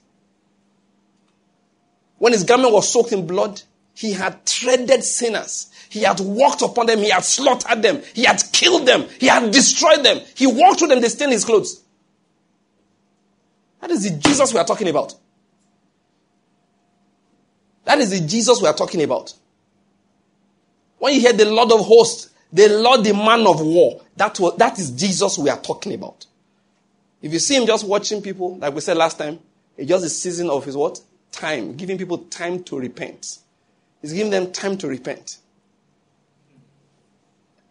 When his garment was soaked in blood, he had treaded sinners. He had walked upon them. He had slaughtered them. He had killed them. He had destroyed them. He walked through them. They stained his clothes. That is the Jesus we are talking about. That is the Jesus we are talking about. When you hear the Lord of hosts, the Lord, the man of war, that, was, that is Jesus we are talking about. If you see him just watching people, like we said last time, it's just a season of his what? Time. Giving people time to repent. He's giving them time to repent.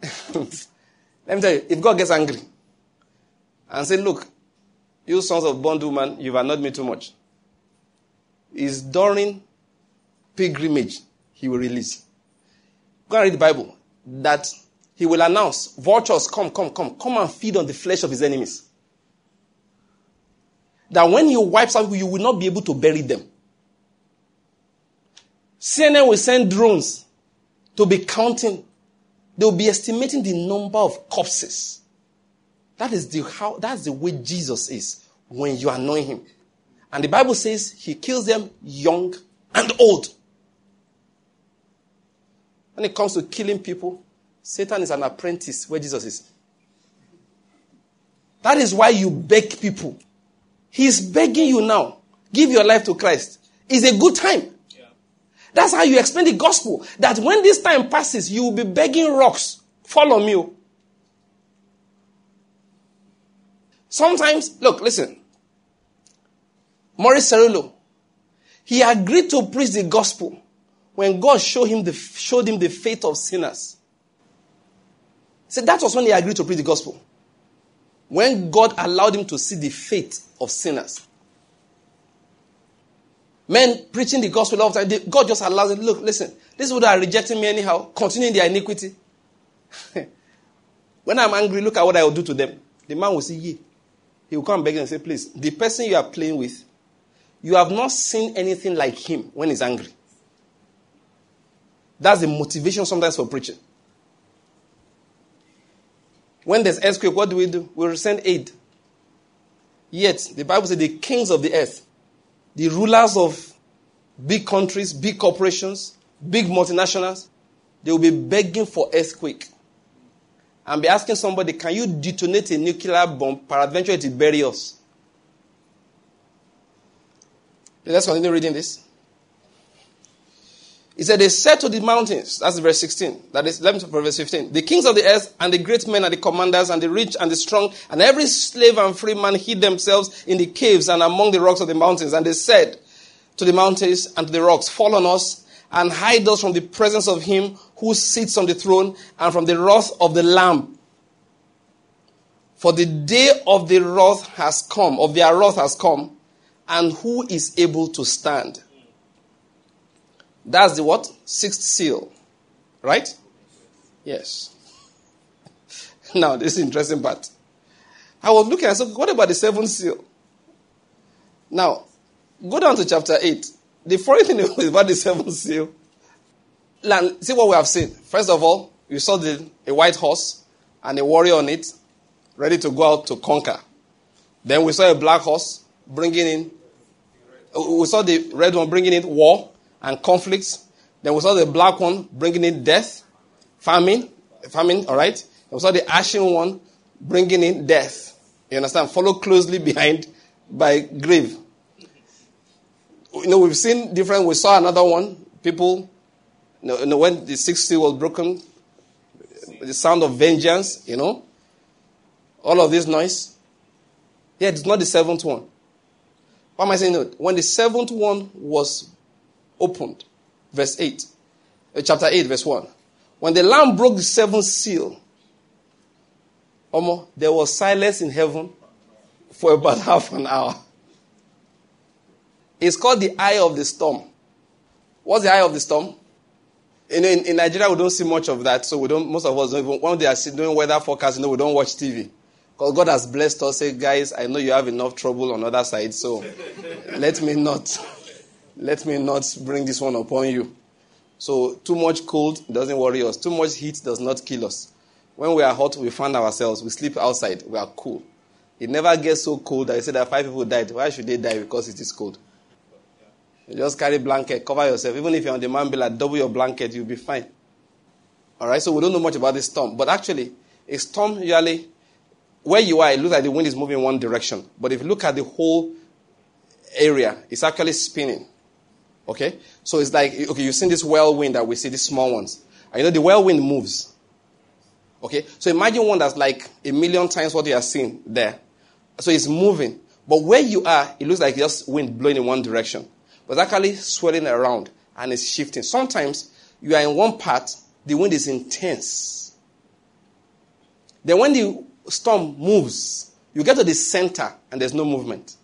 Let me tell you, if God gets angry and say, look, you sons of bondwoman, you've annoyed me too much. It's during pilgrimage he will release. Go and read the Bible. That he will announce, vultures, come, come, come, come and feed on the flesh of his enemies. That when he wipes out, you will not be able to bury them. C N N will send drones to be counting. They will be estimating the number of corpses. That is the how. That's the way Jesus is when you annoy him. And the Bible says he kills them young and old. When it comes to killing people, Satan is an apprentice where Jesus is. That is why you beg people. He's begging you now. Give your life to Christ. It's a good time. Yeah. That's how you explain the gospel. That when this time passes, you will be begging rocks. Follow me. Sometimes, look, listen. Maurice Cerullo, he agreed to preach the gospel when God showed him the, showed him the fate of sinners. So that was when he agreed to preach the gospel. When God allowed him to see the fate of sinners. Men preaching the gospel all the time, God just allows it. Look, listen, these people are rejecting me anyhow, continuing their iniquity. When I'm angry, look at what I will do to them. The man will say, yeah. He will come back and say, please, the person you are playing with, you have not seen anything like him when he's angry. That's the motivation sometimes for preaching. When there's earthquake, what do we do? We send aid. Yet, the Bible says the kings of the earth, the rulers of big countries, big corporations, big multinationals, they will be begging for earthquake. And be asking somebody, can you detonate a nuclear bomb, peradventure it will bury us? Let's continue reading this. He said, they said to the mountains, that's verse sixteen, that is, let me from verse fifteen. The kings of the earth and the great men and the commanders and the rich and the strong and every slave and free man hid themselves in the caves and among the rocks of the mountains. And they said to the mountains and to the rocks, fall on us and hide us from the presence of him who sits on the throne and from the wrath of the Lamb. For the day of the wrath has come, of their wrath has come, and who is able to stand? That's the what? Sixth seal. Right? Yes. Now, this is the interesting part. I was looking at, so what about the seventh seal? Now, go down to chapter eight. The funny thing about the seventh seal, see what we have seen. First of all, we saw the, a white horse and a warrior on it, ready to go out to conquer. Then we saw a black horse bringing in, we saw the red one bringing in war and conflicts. Then we saw the black one bringing in death, famine, famine, all right? And we saw the ashen one bringing in death. You understand? Follow closely behind by grave. You know, we've seen different, we saw another one, people, you know, you know when the sixth seal was broken, the sound of vengeance, you know, all of this noise. Yeah, it's not the seventh one. Why am I saying that? When the seventh one was opened, verse eight, uh, chapter eight, verse one. When the Lamb broke the seventh seal, Omo, there was silence in heaven for about half an hour. It's called the eye of the storm. What's the eye of the storm? In, in, in Nigeria, we don't see much of that, so we don't. Most of us don't even. When they are doing weather forecast, you know, we don't watch T V. Because God has blessed us. Say, guys, I know you have enough trouble on the other side, so let me not, let me not bring this one upon you. So too much cold doesn't worry us. Too much heat does not kill us. When we are hot, we find ourselves. We sleep outside. We are cool. It never gets so cold that you say that five people died. Why should they die? Because it is cold. You just carry blanket, cover yourself. Even if you're on the Mambila, double your blanket, you'll be fine. All right, so we don't know much about this storm. But actually, a storm usually, where you are, it looks like the wind is moving in one direction. But if you look at the whole area, it's actually spinning. Okay? So it's like, okay, you've seen this whirlwind that we see, these small ones. And you know, the whirlwind moves. Okay? So imagine one that's like a million times what you are seeing there. So it's moving. But where you are, it looks like just wind blowing in one direction. But it's actually swirling around and it's shifting. Sometimes you are in one part, the wind is intense. Then when the storm moves, you get to the center and there's no movement.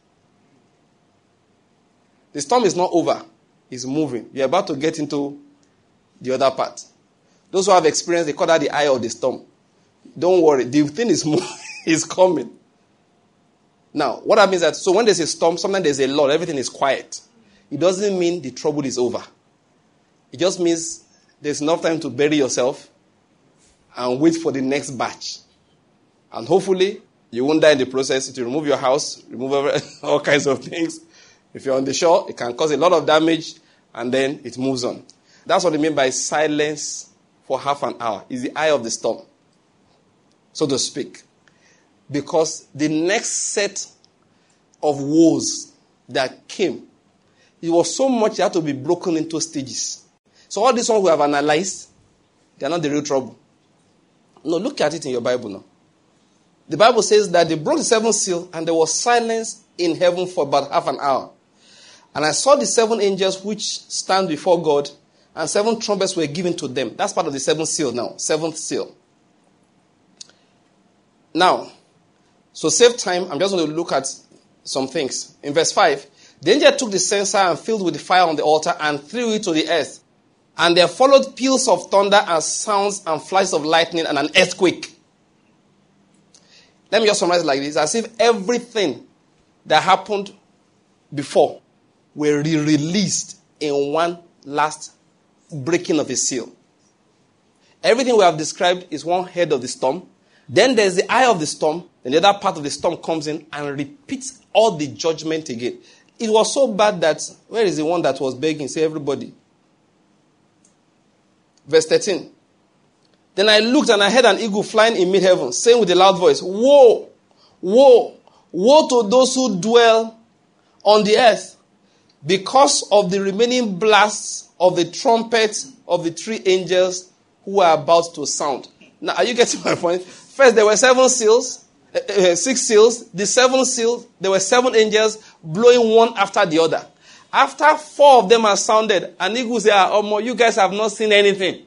The storm is not over. It's moving. You're about to get into the other part. Those who have experience, they call that the eye of the storm. Don't worry. The thing is moving. It's coming. Now, what that means is that, so when there's a storm, sometimes there's a lull, everything is quiet. It doesn't mean the trouble is over. It just means there's enough time to bury yourself and wait for the next batch. And hopefully, you won't die in the process. It will remove your house, remove all kinds of things. If you're on the shore, it can cause a lot of damage, and then it moves on. That's what I mean by silence for half an hour. It's the eye of the storm, so to speak. Because the next set of woes that came, it was so much it had to be broken into stages. So all these ones we have analyzed, they are not the real trouble. No, look at it in your Bible now. The Bible says that they broke the seventh seal and there was silence in heaven for about half an hour. And I saw the seven angels which stand before God, and seven trumpets were given to them. That's part of the seventh seal now. Seventh seal. Now, so save time, I'm just going to look at some things. In verse five, the angel took the censer and filled with the fire on the altar and threw it to the earth. And there followed peals of thunder and sounds and flashes of lightning and an earthquake. Let me just summarize it like this. As if everything that happened before were re-released in one last breaking of a seal. Everything we have described is one head of the storm. Then there's the eye of the storm. Then the other part of the storm comes in and repeats all the judgment again. It was so bad that, where is the one that was begging? Say everybody. Verse thirteen. Then I looked and I heard an eagle flying in mid-heaven, saying with a loud voice, Woe! Woe! Woe to those who dwell on the earth, because of the remaining blasts of the trumpet of the three angels who are about to sound. Now, are you getting my point? First, there were seven seals, uh, uh, six seals. The seventh seal, there were seven angels blowing one after the other. After four of them are sounded, an eagle said, oh, you guys have not seen anything.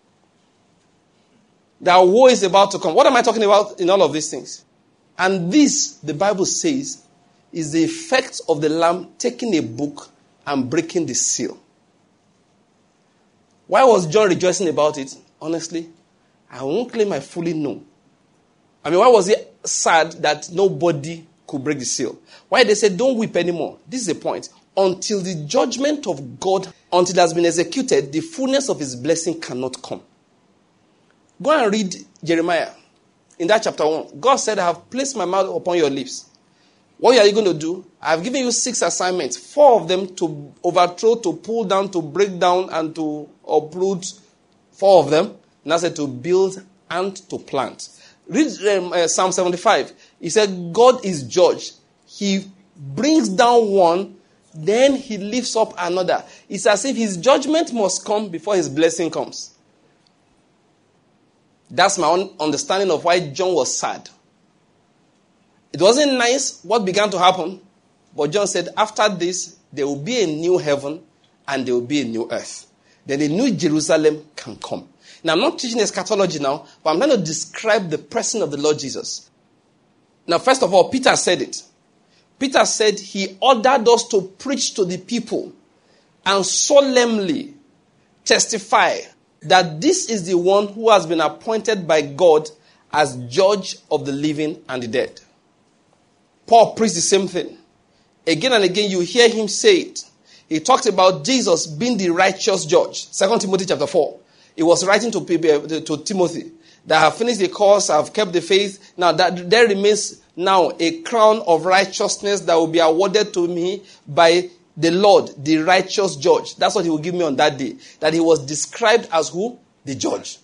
That war is about to come. What am I talking about in all of these things? And this, the Bible says, is the effect of the Lamb taking a book and breaking the seal. Why was John rejoicing about it? Honestly, I won't claim I fully know. I mean, why was he sad that nobody could break the seal? Why they said, don't weep anymore. This is the point. Until the judgment of God, until it has been executed, the fullness of his blessing cannot come. Go and read Jeremiah. In that chapter one, God said, I have placed my mouth upon your lips. What are you going to do? I have given you six assignments. Four of them to overthrow, to pull down, to break down, and to uproot. Four of them. And I said to build and to plant. Read um, uh, Psalm seventy-five. He said, God is judge. He brings down one, then he lifts up another. It's as if his judgment must come before his blessing comes. That's my own understanding of why John was sad. It wasn't nice what began to happen, but John said, after this, there will be a new heaven and there will be a new earth. Then a new Jerusalem can come. Now, I'm not teaching eschatology now, but I'm going to describe the person of the Lord Jesus. Now, first of all, Peter said it. Peter said he ordered us to preach to the people and solemnly testify that this is the one who has been appointed by God as judge of the living and the dead. Paul preached the same thing. Again and again, you hear him say it. He talked about Jesus being the righteous judge. Second Timothy chapter four. He was writing to, to Timothy that I have finished the course, I have kept the faith. Now that there remains now a crown of righteousness that will be awarded to me by the Lord, the righteous judge. That's what he will give me on that day. That he was described as who? The judge.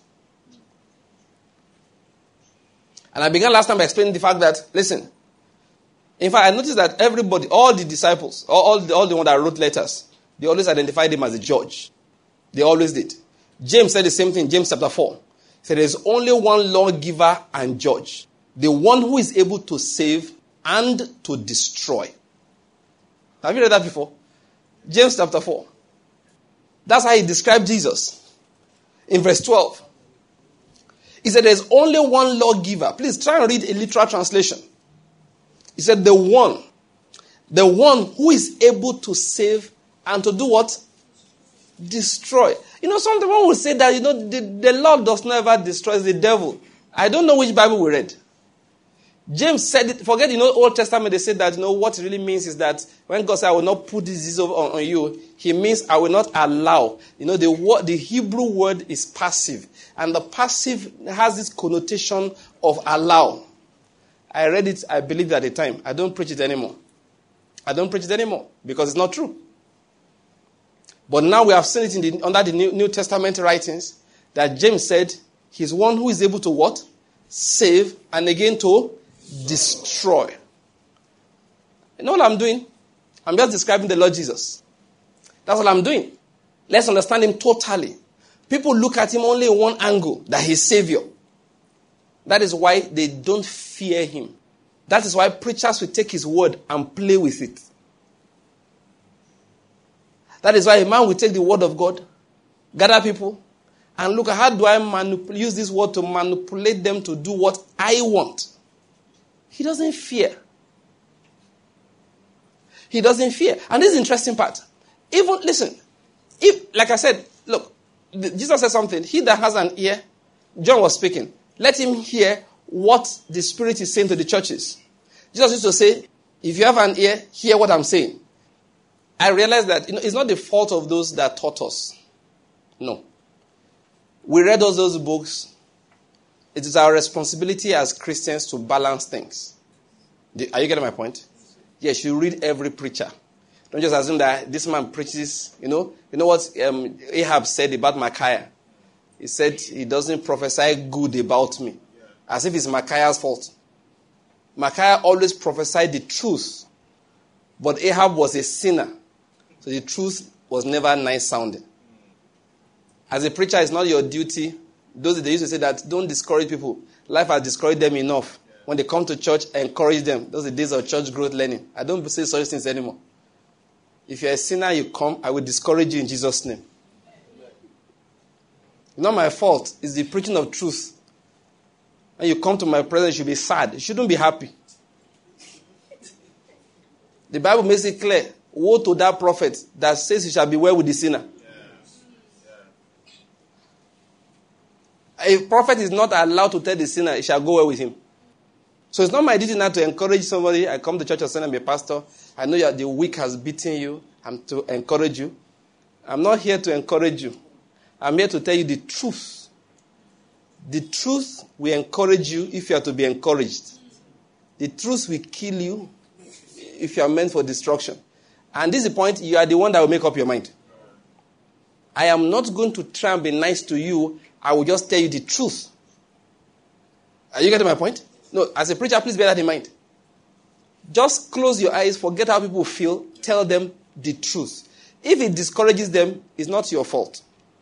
And I began last time by explaining the fact that, listen, in fact, I noticed that everybody, all the disciples, all, all, the, all the ones that wrote letters, they always identified him as a judge. They always did. James said the same thing, James chapter four. He said there's only one lawgiver and judge. The one who is able to save and to destroy. Have you read that before? James chapter four. That's how he described Jesus. In verse twelve. He said there's only one lawgiver. Please try and read a literal translation. He said the one. The one who is able to save and to do what? Destroy. You know, sometimes one will say that, you know, the, the Lord does not ever destroy the devil. I don't know which Bible we read. James said it. Forget, you know, Old Testament, they said that, you know, what it really means is that when God said, I will not put this disease on, on you, he means I will not allow. You know, the word, the Hebrew word is passive. And the passive has this connotation of allow. I read it, I believed at the time. I don't preach it anymore. I don't preach it anymore because it's not true. But now we have seen it in the, under the New, New Testament writings that James said he's one who is able to what? Save and again to destroy. You know what I'm doing? I'm just describing the Lord Jesus. That's what I'm doing. Let's understand him totally. People look at him only in one angle, that he's Savior. That is why they don't fear him. That is why preachers will take his word and play with it. That is why a man will take the word of God, gather people, and look at how do I manip- use this word to manipulate them to do what I want. He doesn't fear. He doesn't fear. And this is the interesting part. Even, listen, if, like I said, look, Jesus said something. He that has an ear, John was speaking, let him hear what the Spirit is saying to the churches. Jesus used to say, if you have an ear, hear what I'm saying. I realized that, you know, it's not the fault of those that taught us. No. We read all those books. It is our responsibility as Christians to balance things. Are you getting my point? Yes, you read every preacher. Don't just assume that this man preaches, you know. You know what um, Ahab said about Micaiah? He said he doesn't prophesy good about me. As if it's Micaiah's fault. Micaiah always prophesied the truth. But Ahab was a sinner. So the truth was never nice sounding. As a preacher, it's not your duty. Those they used to say that don't discourage people. Life has discouraged them enough. When they come to church, encourage them. Those are the days of church growth learning. I don't say such things anymore. If you're a sinner, you come, I will discourage you in Jesus' name. It's not my fault. It's the preaching of truth. When you come to my presence, you should be sad. You shouldn't be happy. The Bible makes it clear. Woe to that prophet that says he shall be well with the sinner. A prophet is not allowed to tell the sinner he shall go well with him. So it's not my duty now to encourage somebody. I come to church on Sunday, I'm a pastor. I know the week has beaten you. I'm to encourage you. I'm not here to encourage you. I'm here to tell you the truth. The truth will encourage you if you are to be encouraged. The truth will kill you if you are meant for destruction. And this is the point, you are the one that will make up your mind. I am not going to try and be nice to you. I will just tell you the truth. Are you getting my point? No, as a preacher, please bear that in mind. Just close your eyes, forget how people feel, tell them the truth. If it discourages them, it's not your fault.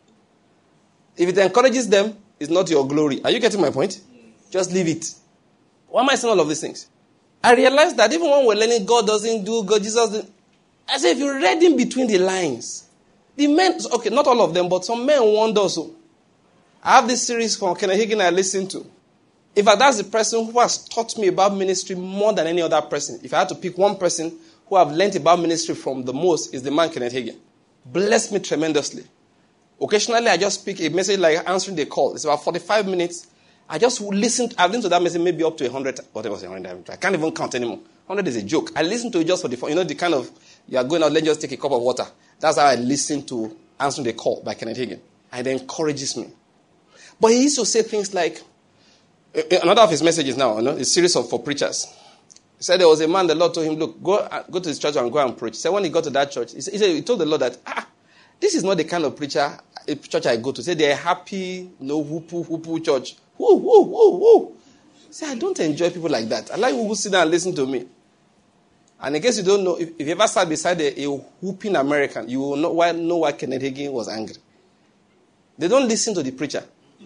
If it encourages them, it's not your glory. Are you getting my point? Just leave it. Why am I saying all of these things? I realized that even when we're learning God doesn't do, God, Jesus didn't. I said, if you read in between the lines, the men, okay, not all of them, but some men wonder also. I have this series from Kenneth Hagin I listen to. In fact, that's the person who has taught me about ministry more than any other person. If I had to pick one person who I've learned about ministry from the most, is the man Kenneth Hagin. Blessed me tremendously. Occasionally, I just speak a message like answering the call. It's about forty-five minutes. I just listen. I've listened to that message maybe up to one hundred. What was it? one hundred? I can't even count anymore. one hundred is a joke. I listen to it just for the fun. You know, the kind of, you are going out, let's just take a cup of water. That's how I listen to Answering the Call by Kenneth Hagin. And it encourages me. But he used to say things like, another of his messages now, you know, a series of for preachers. He said there was a man, the Lord told him, look, go go to his church and go and preach. He said when he got to that church, he said, he told the Lord that, ah, this is not the kind of preacher, a church I go to. He said they're happy, no whoopoo, whoopoo church. Woo, woo, woo, woo. He said, I don't enjoy people like that. I like people who sit down and listen to me. And in case you don't know, if, if you ever sat beside a, a whooping American, you will know why, know why Kenneth Hagin was angry. They don't listen to the preacher.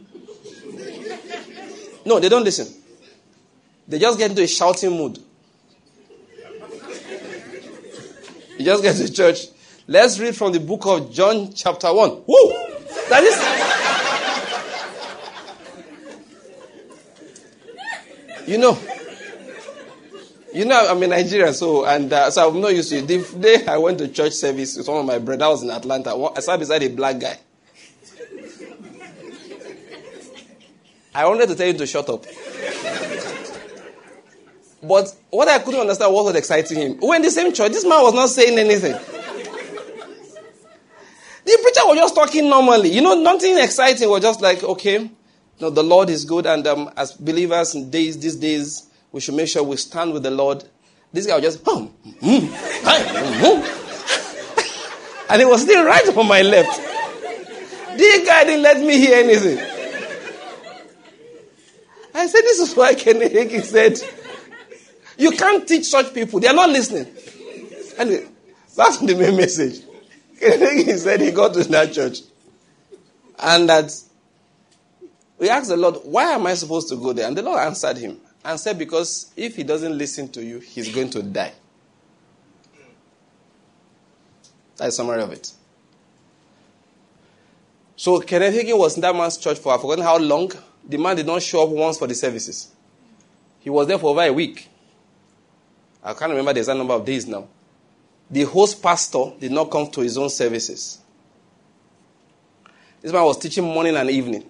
No, they don't listen. They just get into a shouting mood. You just get to church. Let's read from the book of John chapter one. Woo! That is... You know, you know, I'm in Nigeria, so and uh, so I'm not used to it. The day I went to church service with one of my brothers, I was in Atlanta. I sat beside a black guy. I wanted to tell him to shut up. But what I couldn't understand was what exciting him. We're in the same church. This man was not saying anything. The preacher was just talking normally. You know, nothing exciting. Was just like, okay, you know, the Lord is good. And um, as believers in days, these days, we should make sure we stand with the Lord. This guy was just, hmm, hmm, hmm. And he was still right on my left. This guy didn't let me hear anything. I said, this is why Kenneth Hagin said, you can't teach such people. They are not listening. Anyway, that's the main message. He said he got to that church. And that we asked the Lord, why am I supposed to go there? And the Lord answered him and said, because if he doesn't listen to you, he's going to die. That's a summary of it. So Kenneth Hagin was in that man's church for, I've forgotten how long. The man did not show up once for the services. He was there for over a week. I can't remember the exact number of days now. The host pastor did not come to his own services. This man was teaching morning and evening.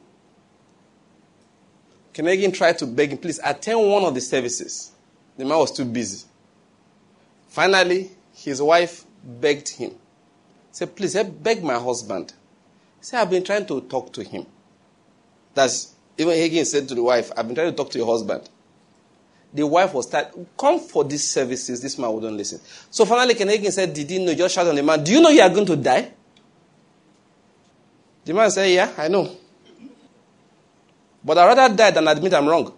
Kenneth Hagin tried to beg him, please attend one of the services. The man was too busy. Finally, his wife begged him. He said, please help beg my husband. He said, I've been trying to talk to him. That's, even Hagin said to the wife, I've been trying to talk to your husband. The wife was tired. Come for these services. This man wouldn't listen. So finally, Kenneth Hagin said, did you know? Just shout on the man, do you know you are going to die? The man said, yeah, I know. But I'd rather die than admit I'm wrong.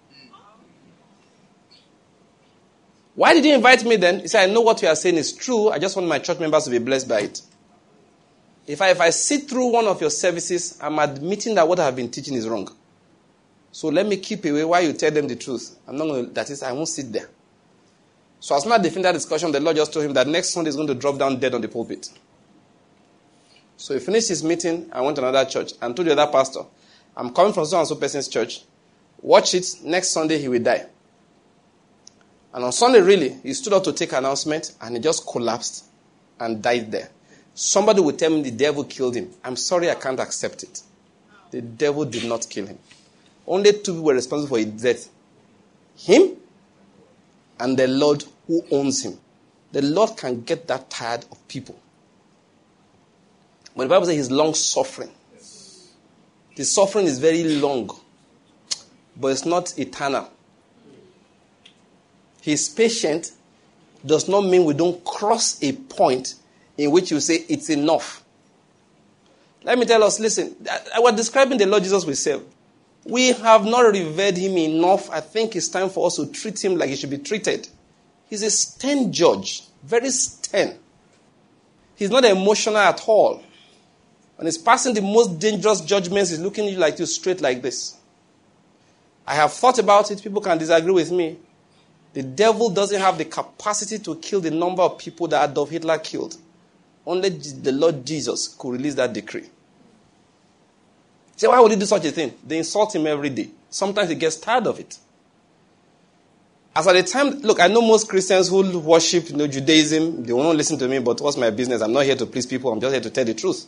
Why did you invite me then? He said, I know what you are saying is true. I just want my church members to be blessed by it. If I, if I sit through one of your services, I'm admitting that what I have been teaching is wrong. So let me keep away while you tell them the truth. I'm not going to, that is, I won't sit there. So as soon as they finished that discussion, the Lord just told him that next Sunday he's going to drop down dead on the pulpit. So he finished his meeting and went to another church and told the other pastor, I'm coming from so and so person's church. Watch it. Next Sunday he will die. And on Sunday, really, he stood up to take an announcement and he just collapsed and died there. Somebody would tell me the devil killed him. I'm sorry, I can't accept it. The devil did not kill him. Only two people were responsible for his death. Him and the Lord who owns him. The Lord can get that tired of people. But the Bible says he's long suffering. The suffering is very long, but it's not eternal. His patient does not mean we don't cross a point in which you say it's enough. Let me tell us, listen, I was describing the Lord Jesus we serve. We have not revered him enough. I think it's time for us to treat him like he should be treated. He's a stern judge, very stern. He's not emotional at all. When he's passing the most dangerous judgments, he's looking at you like you straight like this. I have thought about it. People can disagree with me. The devil doesn't have the capacity to kill the number of people that Adolf Hitler killed. Only the Lord Jesus could release that decree. Say, why would he do such a thing? They insult him every day. Sometimes he gets tired of it. As at the time, look, I know most Christians who worship, you know, Judaism, they won't listen to me, but what's my business? I'm not here to please people. I'm just here to tell the truth.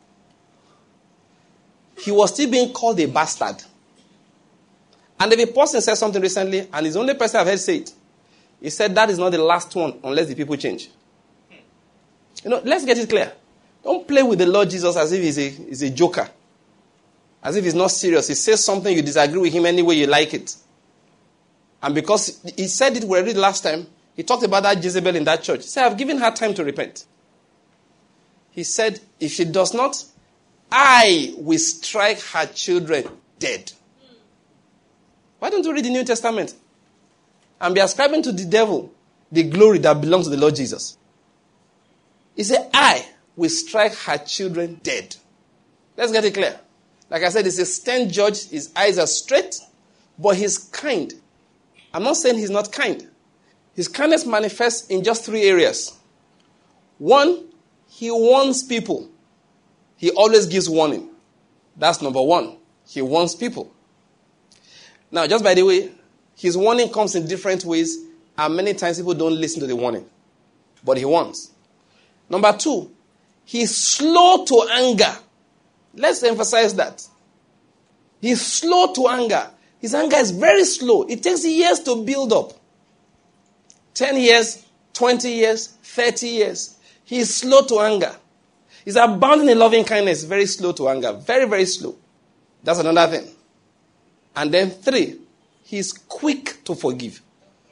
He was still being called a bastard. And if a person said something recently, and he's the only person I've heard say it, he said that is not the last one unless the people change. You know, let's get it clear. Don't play with the Lord Jesus as if he's a, he's a joker. As if he's not serious. He says something, you disagree with him any way you like it. And because he said it, we read last time, he talked about that Jezebel in that church. He said, I've given her time to repent. He said, if she does not, I will strike her children dead. Why don't you read the New Testament and be ascribing to the devil the glory that belongs to the Lord Jesus? He said, I will strike her children dead. Let's get it clear. Like I said, he's a stern judge. His eyes are straight, but he's kind. I'm not saying he's not kind. His kindness manifests in just three areas. One, he warns people. He always gives warning. That's number one. He warns people. Now, just by the way, His warning comes in different ways, and many times people don't listen to the warning. But he warns. Number two, he's slow to anger. Let's emphasize that. He's slow to anger. His anger is very slow. It takes years to build up. ten years, twenty years, thirty years. He's slow to anger. He's abounding in loving kindness, very slow to anger. Very, very slow. That's another thing. And then three, he's quick to forgive.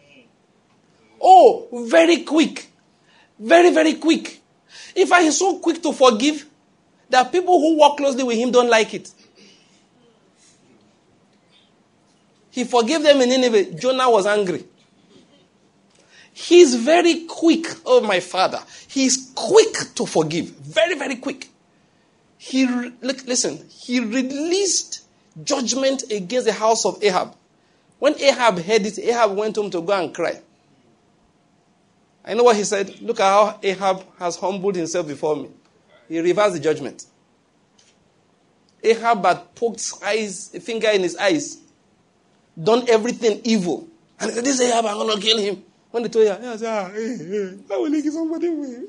Oh, very quick. Very, very quick. In fact, he's so quick to forgive that people who work closely with him don't like it. He forgave them in Nineveh. Jonah was angry. He's very quick. Oh, my father. He's quick to forgive. Very, very quick. He, look, listen, he released judgment against the house of Ahab. When Ahab heard it, Ahab went home to go and cry. I know what he said. Look at how Ahab has humbled himself before me. He reversed the judgment. Ahab had poked eyes, a finger in his eyes, done everything evil. And he said, this Ahab, I'm going to kill him. When they told him, I said, ah, hey, hey, how will he kill somebody?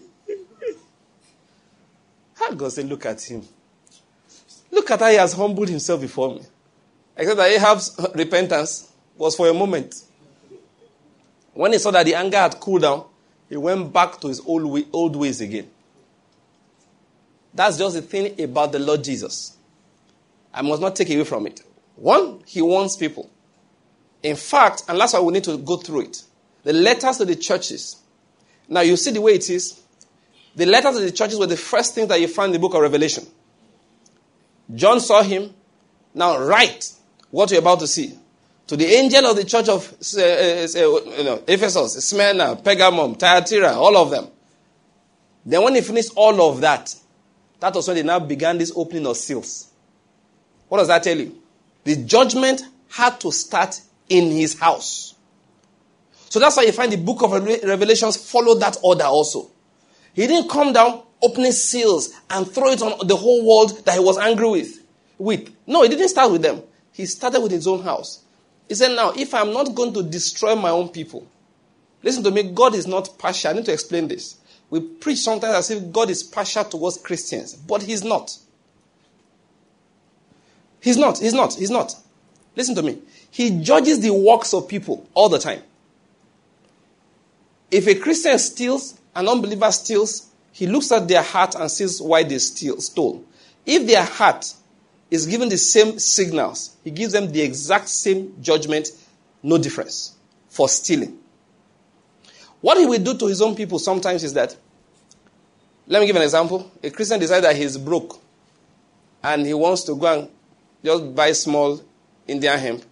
How God said, look at him. Look at how he has humbled himself before me. Except that Ahab's repentance was for a moment. When he saw that the anger had cooled down, he went back to his old, way, old ways again. That's just the thing about the Lord Jesus. I must not take away from it. One, he warns people. In fact, and that's why we need to go through it. The letters to the churches. Now, you see the way it is. The letters to the churches were the first things that you find in the book of Revelation. John saw him. Now, write what you're about to see. To the angel of the church of uh, uh, you know, Ephesus, Smyrna, Pergamum, Thyatira, all of them. Then when he finished all of that, that was when they now began this opening of seals. What does that tell you? The judgment had to start in his house. So that's why you find the book of Revelations follow that order also. He didn't come down, opening seals, and throw it on the whole world that he was angry with. with. No, he didn't start with them. He started with his own house. He said, now, if I'm not going to destroy my own people, listen to me, God is not partial. I need to explain this. We preach sometimes as if God is partial towards Christians, but he's not. He's not, he's not, he's not. Listen to me. He judges the works of people all the time. If a Christian steals, an unbeliever steals, he looks at their heart and sees why they steal, stole. If their heart is given the same signals, he gives them the exact same judgment, no difference, for stealing. What he will do to his own people sometimes is that, let me give an example. A Christian decides that he's broke and he wants to go and just buy small Indian hemp,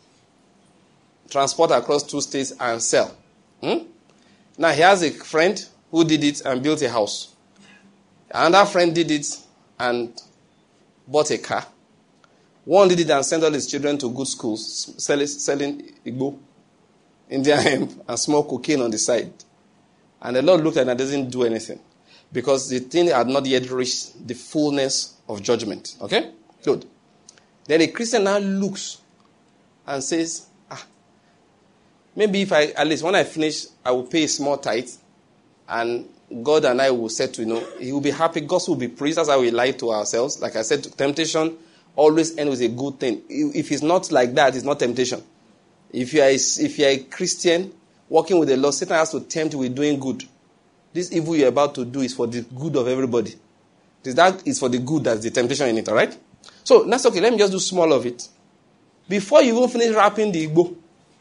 transport across two states and sell. Hmm? Now he has a friend who did it and built a house. Another friend did it and bought a car. One did it and sent all his children to good schools, selling, selling Igbo, Indian hemp, and small cocaine on the side. And the Lord looked at it and doesn't do anything. Because the thing had not yet reached the fullness of judgment. Okay? Good. Then a Christian now looks and says, ah, maybe if I, at least when I finish, I will pay a small tithe. And God and I will settle, you know, he will be happy. Gospel will be preached. That's how we lie to ourselves. Like I said, temptation always ends with a good thing. If it's not like that, it's not temptation. If you are a, if you are a Christian walking with the Lord, Satan has to tempt you with doing good. This evil you're about to do is for the good of everybody. That is for the good, that's the temptation in it, all right? So, that's okay. Let me just do small of it. Before you even finish wrapping the Igbo,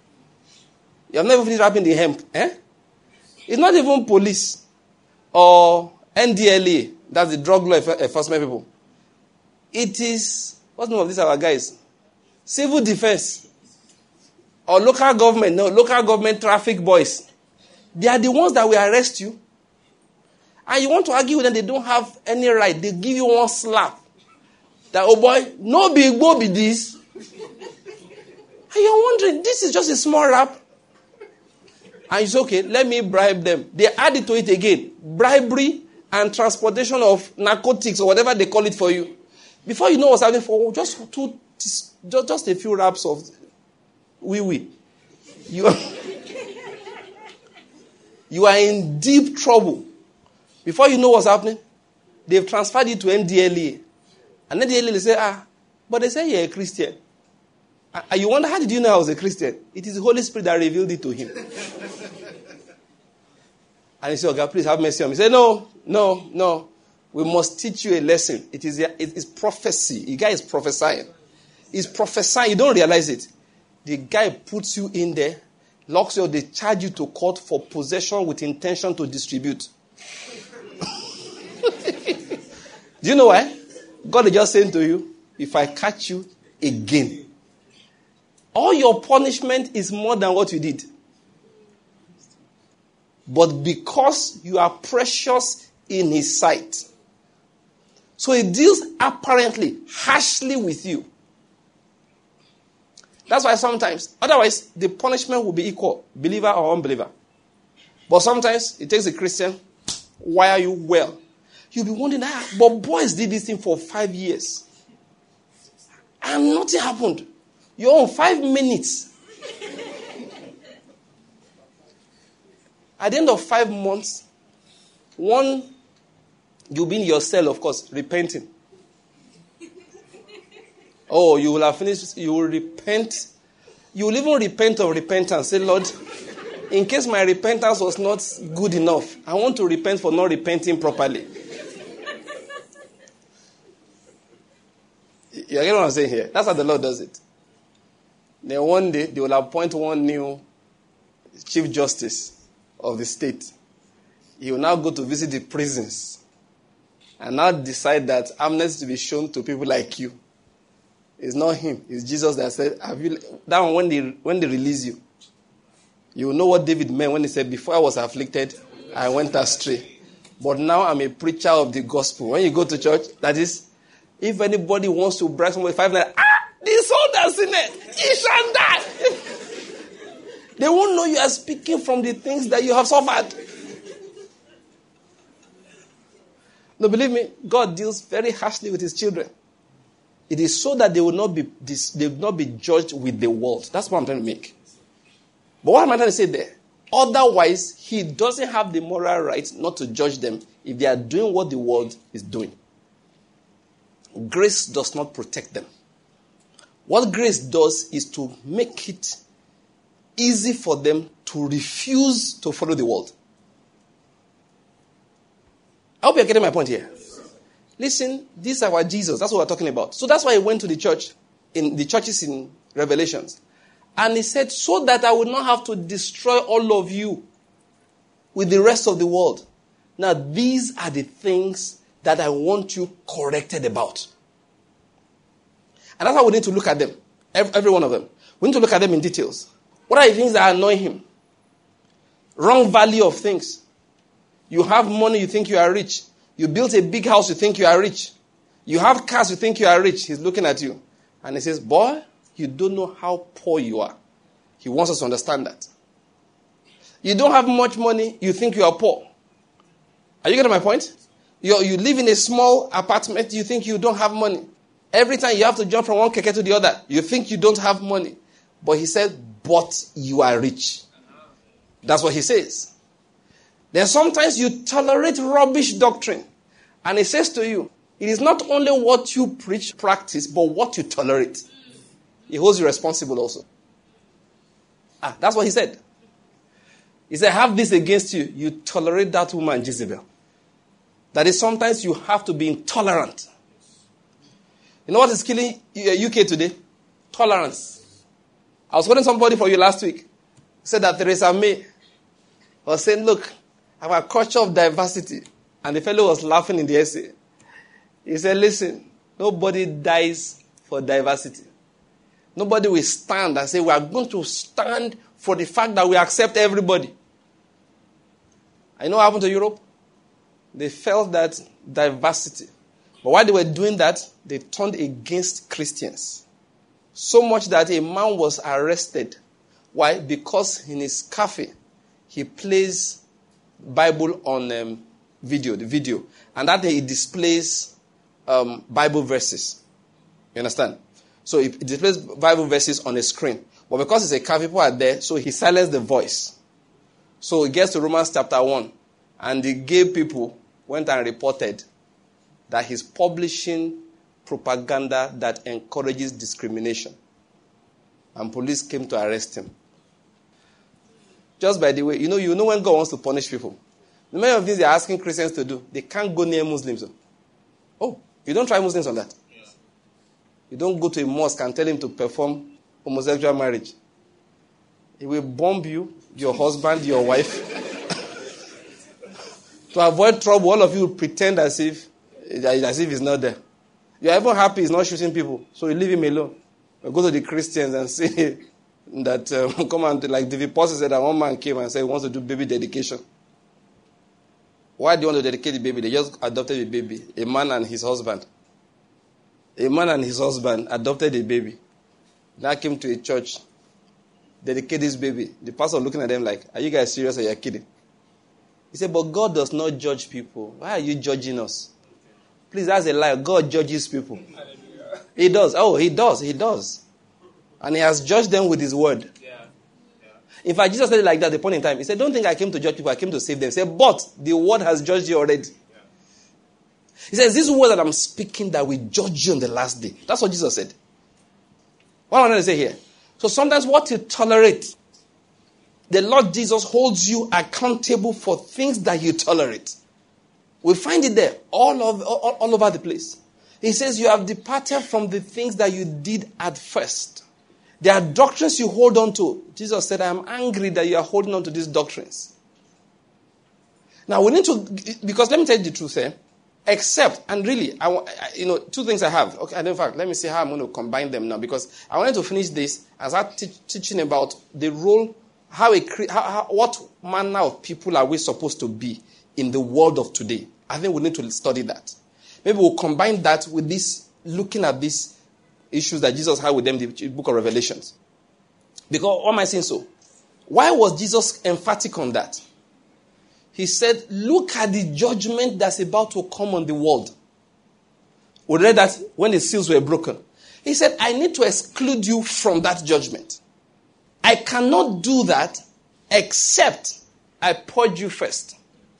you have never finished wrapping the hemp. Eh? It's not even police or N D L A, that's the drug law enforcement people. It is, what's the name of these our guys? Civil defense. Or local government. No, local government traffic boys. They are the ones that will arrest you. And you want to argue with them, they don't have any right. They give you one slap. That, oh boy, no big boy be this. And you're wondering, this is just a small rap. And it's okay, let me bribe them. They added to it again. Bribery and transportation of narcotics or whatever they call it for you. Before you know what's happening, for just two, just, just a few raps of wee wee. You are, you are in deep trouble. Before you know what's happening, they've transferred you to N D L E A. And then the N D L E A say, ah, but they say you're a Christian. And you wonder, how did you know I was a Christian? It is the Holy Spirit that revealed it to him. And he said, okay, please have mercy on me. He said, no, no, no. We must teach you a lesson. It is a, it is prophecy. The guy is prophesying. He's prophesying. You don't realize it. The guy puts you in there, locks you, they charge you to court for possession with intention to distribute. Do you know why? God is just saying to you, if I catch you again, all your punishment is more than what you did. But because you are precious in his sight, so he deals apparently harshly with you. That's why sometimes, otherwise, the punishment will be equal, believer or unbeliever. But sometimes, it takes a Christian, why are you well? You'll be wondering, ah, but boys did this thing for five years. And nothing happened. You're on five minutes. At the end of five months, one, you'll be in your cell, of course, repenting. Oh, you will have finished, you will repent. You will even repent of repentance. Say, Lord, in case my repentance was not good enough, I want to repent for not repenting properly. You get what I'm saying here? That's how the Lord does it. Then one day, they will appoint one new Chief Justice of the state. He will now go to visit the prisons and now decide that amnesty to be shown to people like you. It's not him. It's Jesus that said, have you, that one, when they, when they release you, you will know what David meant when he said, before I was afflicted, I went astray. But now I'm a preacher of the gospel. When you go to church, that is, if anybody wants to brag somebody five nights, ah, this soul that's in it, he shall die. They won't know you are speaking from the things that you have suffered. No, believe me, God deals very harshly with his children. It is so that they will not be they will not be judged with the world. That's what I'm trying to make. But what am I trying to say there? Otherwise, he doesn't have the moral right not to judge them if they are doing what the world is doing. Grace does not protect them. What grace does is to make it easy for them to refuse to follow the world. I hope you're getting my point here. Listen, this is our Jesus. That's what we're talking about. So that's why he went to the church, in the churches in Revelations. And he said, so that I will not have to destroy all of you with the rest of the world. Now, these are the things that I want you corrected about. And that's how we need to look at them. Every, every one of them. We need to look at them in details. What are the things that annoy him? Wrong value of things. You have money, you think you are rich. You built a big house, you think you are rich. You have cars, you think you are rich. He's looking at you. And he says, boy, you don't know how poor you are. He wants us to understand that. You don't have much money, you think you are poor. Are you getting my point? You you live in a small apartment, you think you don't have money. Every time you have to jump from one keke to the other, you think you don't have money. But he said, but you are rich. That's what he says. Then sometimes you tolerate rubbish doctrine. And he says to you, it is not only what you preach, practice, but what you tolerate. He holds you responsible also. Ah, that's what he said. He said, have this against you. You tolerate that woman, Jezebel. That is, sometimes you have to be intolerant. You know what is killing U K today? Tolerance. I was quoting somebody for you last week. He said that Theresa May was saying, look, our culture of diversity. And the fellow was laughing in the essay. He said, listen, nobody dies for diversity. Nobody will stand and say, we are going to stand for the fact that we accept everybody. And you know what happened to Europe? They felt that diversity. But while they were doing that, they turned against Christians. So much that a man was arrested. Why? Because in his cafe, he plays Bible on um, video, the video. And that day he displays um, Bible verses. You understand? So he displays Bible verses on a screen. But because it's a car, people are there, so he silenced the voice. So he gets to Romans chapter one, and the gay people went and reported that he's publishing propaganda that encourages discrimination. And police came to arrest him. Just by the way, you know, you know when God wants to punish people. The many of things they're asking Christians to do, they can't go near Muslims. Oh, you don't try Muslims on that. Yeah. You don't go to a mosque and tell him to perform homosexual marriage. He will bomb you, your husband, your wife. To avoid trouble, all of you pretend as if as if he's not there. You're even happy he's not shooting people, so you leave him alone. You go to the Christians and say that, um, come on, like David Paul said that one man came and said he wants to do baby dedication. Why do you want to dedicate the baby? They just adopted a baby, a man and his husband. A man and his husband adopted a baby. Now came to a church, dedicate this baby. The pastor looking at them like, are you guys serious or you're kidding? He said, but God does not judge people. Why are you judging us? Please, that's a lie. God judges people. He does. Oh, he does. He does. And he has judged them with his word. Yeah. Yeah. In fact, Jesus said it like that at the point in time. He said, don't think I came to judge people. I came to save them. He said, but the word has judged you already. Yeah. He says, this word that I'm speaking that will judge you on the last day. That's what Jesus said. What am I trying to say here? So sometimes what you tolerate, the Lord Jesus holds you accountable for things that you tolerate. We find it there all, of, all, all over the place. He says you have departed from the things that you did at first. There are doctrines you hold on to. Jesus said, I am angry that you are holding on to these doctrines. Now we need to, because let me tell you the truth here. Except, and really, I, I, you know, two things I have. Okay, and in fact, let me see how I'm going to combine them now, because I wanted to finish this and start te- teaching about the role, how, a, how, how what manner of people are we supposed to be in the world of today. I think we need to study that. Maybe we'll combine that with this, looking at these issues that Jesus had with them in the book of Revelations. Because, why am I saying so? Why was Jesus emphatic on that? He said, look at the judgment that's about to come on the world. We read that when the seals were broken. He said, I need to exclude you from that judgment. I cannot do that except I purge you first.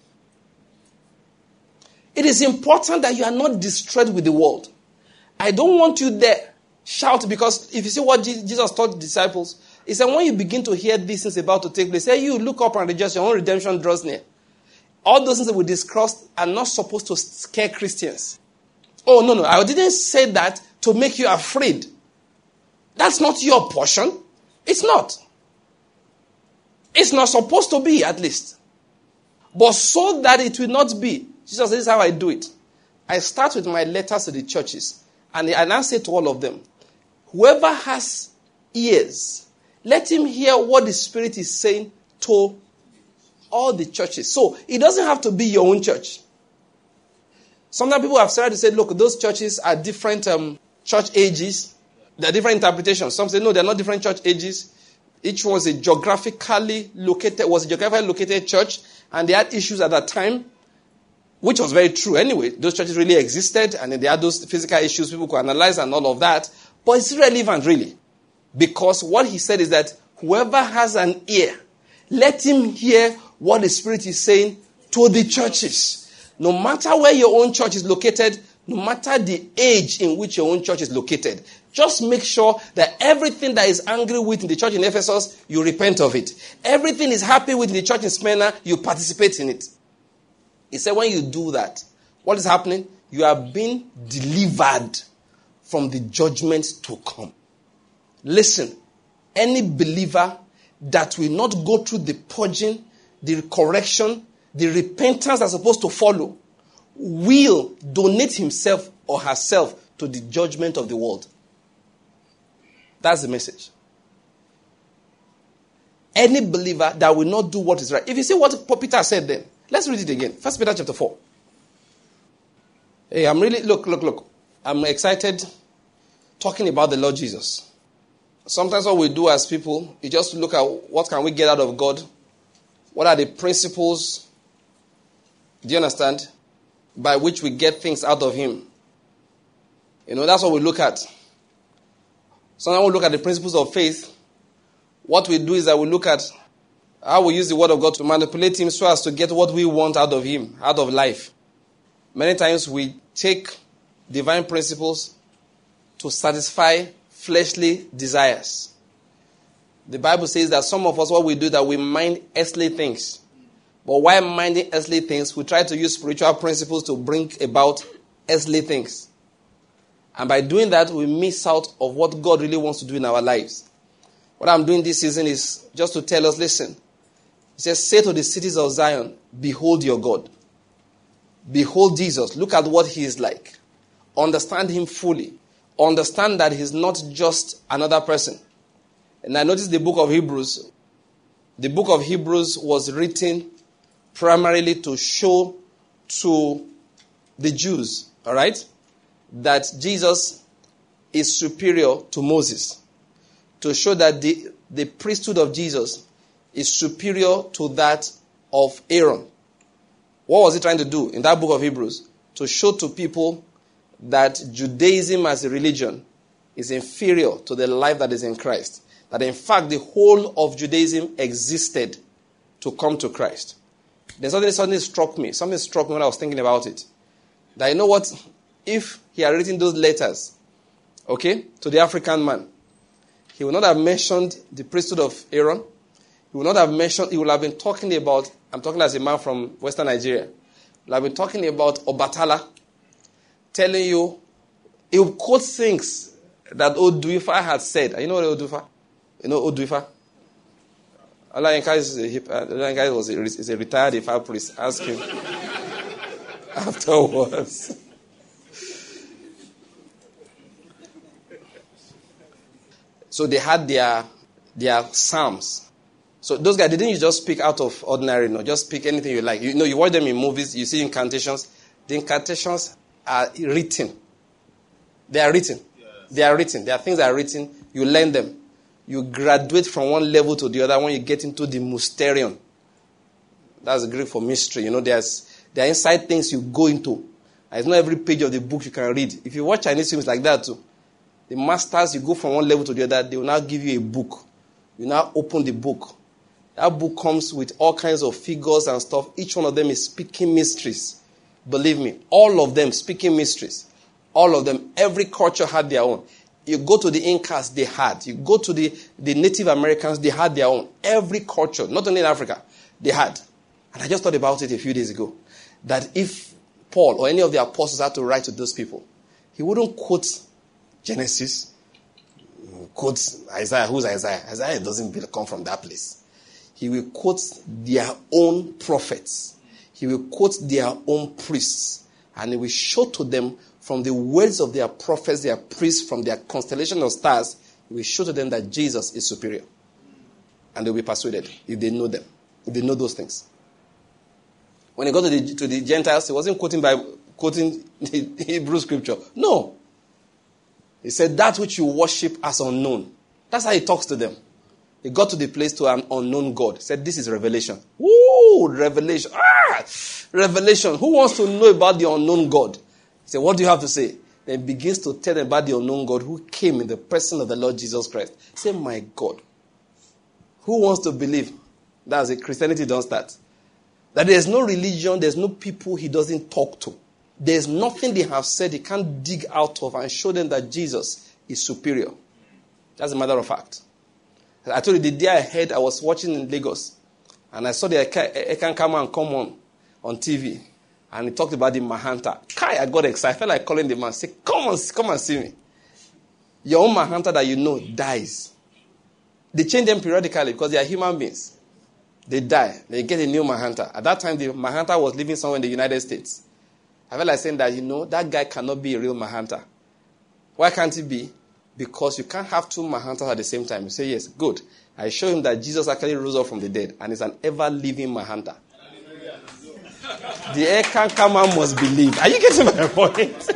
It is important that you are not destroyed with the world. I don't want you there. Shout, because if you see what Jesus taught the disciples, he said, when you begin to hear these things about to take place, say you look up and rejoice, your own redemption draws near. All those things that we discussed are not supposed to scare Christians. Oh, no, no. I didn't say that to make you afraid. That's not your portion. It's not. It's not supposed to be, at least. But so that it will not be. Jesus said, this is how I do it. I start with my letters to the churches. And I now say to all of them, whoever has ears, let him hear what the Spirit is saying to all the churches. So, it doesn't have to be your own church. Sometimes people have started to say, look, those churches are different um, church ages. There are different interpretations. Some say, no, they're not different church ages. Each was a geographically located, was a geographically located church, and they had issues at that time, which was very true anyway. Those churches really existed, and they had those physical issues people could analyze and all of that. But it's relevant, really. Because what he said is that whoever has an ear, let him hear what the Spirit is saying to the churches. No matter where your own church is located, no matter the age in which your own church is located, just make sure that everything that is angry with in the church in Ephesus, you repent of it. Everything is happy with in the church in Smyrna, you participate in it. He said when you do that, what is happening? You are being delivered from the judgment to come. Listen, any believer that will not go through the purging, the correction, the repentance that's supposed to follow, will donate himself or herself to the judgment of the world. That's the message. Any believer that will not do what is right. If you see what Peter said then, let's read it again. First Peter chapter four. Hey, I'm really, look, look, look. I'm excited talking about the Lord Jesus. Sometimes what we do as people is just look at what can we get out of God. What are the principles, do you understand, by which we get things out of him? You know, that's what we look at. Sometimes we look at the principles of faith what we do is that we look at how we use the word of God to manipulate him so as to get what we want out of him, out of life. Many times we take divine principles to satisfy fleshly desires. The Bible says that some of us, what we do is that we mind earthly things. But while minding earthly things, we try to use spiritual principles to bring about earthly things. And by doing that, we miss out of what God really wants to do in our lives. What I'm doing this season is just to tell us, listen. He says, say to the cities of Zion, behold your God. Behold Jesus. Look at what he is like. Understand him fully. Understand that he's not just another person. And I noticed the book of Hebrews. The book of Hebrews was written primarily to show to the Jews, all right, that Jesus is superior to Moses. To show that the, the priesthood of Jesus is superior to that of Aaron. What was he trying to do in that book of Hebrews? To show to people that Judaism as a religion is inferior to the life that is in Christ. That in fact the whole of Judaism existed to come to Christ. Then something suddenly struck me. Something struck me when I was thinking about it. That you know what? If he had written those letters, okay, to the African man, he would not have mentioned the priesthood of Aaron. He would not have mentioned, he would have been talking about, I'm talking as a man from Western Nigeria, he would have been talking about Obatala, telling you, he would quote things that Oduifa had said. And you know what Oduifa? You know Oduifa? Olayinka is a hip, uh, Olayinka was a, is a retired Ifa priest. Ask him afterwards. So they had their their psalms. So those guys didn't just speak out of ordinary, no, just speak anything you like. You know, you watch them in movies, you see incantations. The incantations are written. They are written. Yes. They are written. There are things that are written. You learn them. You graduate from one level to the other when you get into the mysterion. That's Greek for mystery. You know, there's there are inside things you go into. It's not every page of the book you can read. If you watch Chinese films like that too, the masters, you go from one level to the other, they will now give you a book. You now open the book. That book comes with all kinds of figures and stuff. Each one of them is speaking mysteries. Believe me, all of them speaking mysteries. All of them. Every culture had their own. You go to the Incas, they had. You go to the, the Native Americans, they had their own. Every culture, not only in Africa, they had. And I just thought about it a few days ago. That if Paul or any of the apostles had to write to those people, he wouldn't quote Genesis, quote Isaiah. Who's Isaiah? Isaiah doesn't come from that place. He will quote their own prophets. He will quote their own priests. And he will show to them from the words of their prophets, their priests, from their constellation of stars, he will show to them that Jesus is superior. And they'll be persuaded if they know them, if they know those things. When he got to the, to the Gentiles, he wasn't quoting by quoting the Hebrew scripture. No. He said, that which you worship as unknown. That's how he talks to them. He got to the place to an unknown God. He said, this is revelation. Woo! Revelation. Ah! Revelation. Who wants to know about the unknown God? He said, what do you have to say? Then he begins to tell them about the unknown God who came in the person of the Lord Jesus Christ. He said, my God. Who wants to believe? That's it. Christianity don't start. That there's no religion, there's no people he doesn't talk to. There's nothing they have said he can't dig out of and show them that Jesus is superior. That's a matter of fact. I told you the day I heard, I was watching in Lagos, and I saw the Ekan Kama come on, on T V, and he talked about the Mahanta. Kai, I got excited. I felt like calling the man, say, come on, come and see me. Your own Mahanta that you know dies. They change them periodically because they are human beings. They die. They get a new Mahanta. At that time, the Mahanta was living somewhere in the United States. I felt like saying that, you know, that guy cannot be a real Mahanta. Why can't he be? Because you can't have two Mahantas at the same time. You say, yes, good. I show him that Jesus actually rose up from the dead and is an ever-living Mahanta. The Ekankama must believe. Are you getting my point?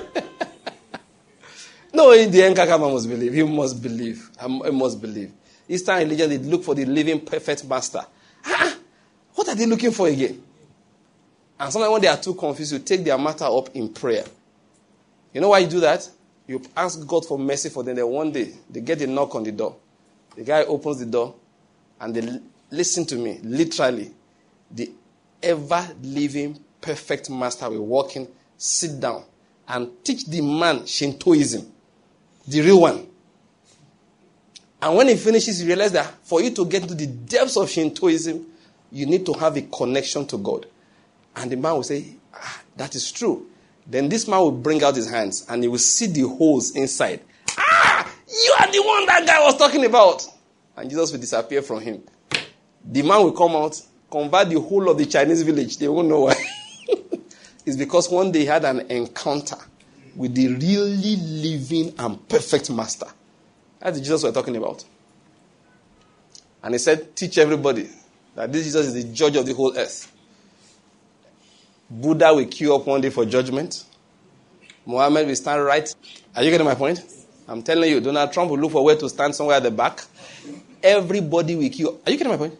No, the Ekankama must believe. He must believe. He must believe. Eastern religion, they look for the living, perfect master. Ah, what are they looking for again? And sometimes when they are too confused, you take their matter up in prayer. You know why you do that? You ask God for mercy for them. Then one day, they get a knock on the door. The guy opens the door. And the, listen to me, literally, the ever-living, perfect master will walk in, sit down, and teach the man Shintoism, the real one. And when he finishes, he realizes that for you to get into the depths of Shintoism, you need to have a connection to God. And the man will say, ah, that is true. Then this man will bring out his hands and he will see the holes inside. Ah, you are the one that guy was talking about. And Jesus will disappear from him. The man will come out, convert the whole of the Chinese village. They won't know why. It's because one day he had an encounter with the really living and perfect master. That's the Jesus we're talking about. And he said, teach everybody that this Jesus is the judge of the whole earth. Buddha will queue up one day for judgment. Muhammad will stand right. Are you getting my point? I'm telling you, Donald Trump will look for where to stand somewhere at the back. Everybody will queue up. Are you getting my point?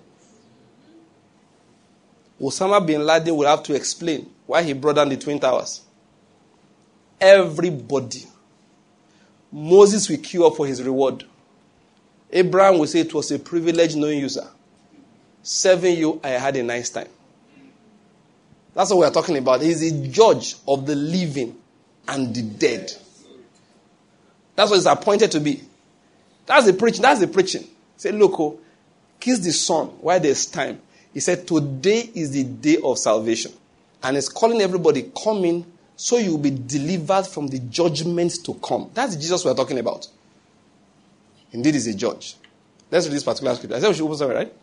Osama bin Laden will have to explain why he brought down the Twin Towers. Everybody. Moses will queue up for his reward. Abraham will say it was a privilege knowing you, sir. Serving you, I had a nice time. That's what we are talking about. He's a judge of the living and the dead. That's what he's appointed to be. That's the preaching. That's the preaching. Say, look, oh, kiss the son while there's time. He said, today is the day of salvation. And he's calling everybody, come in, so you'll be delivered from the judgment to come. That's Jesus we're talking about. Indeed, he's a judge. Let's read this particular scripture. I said we should open somewhere, right?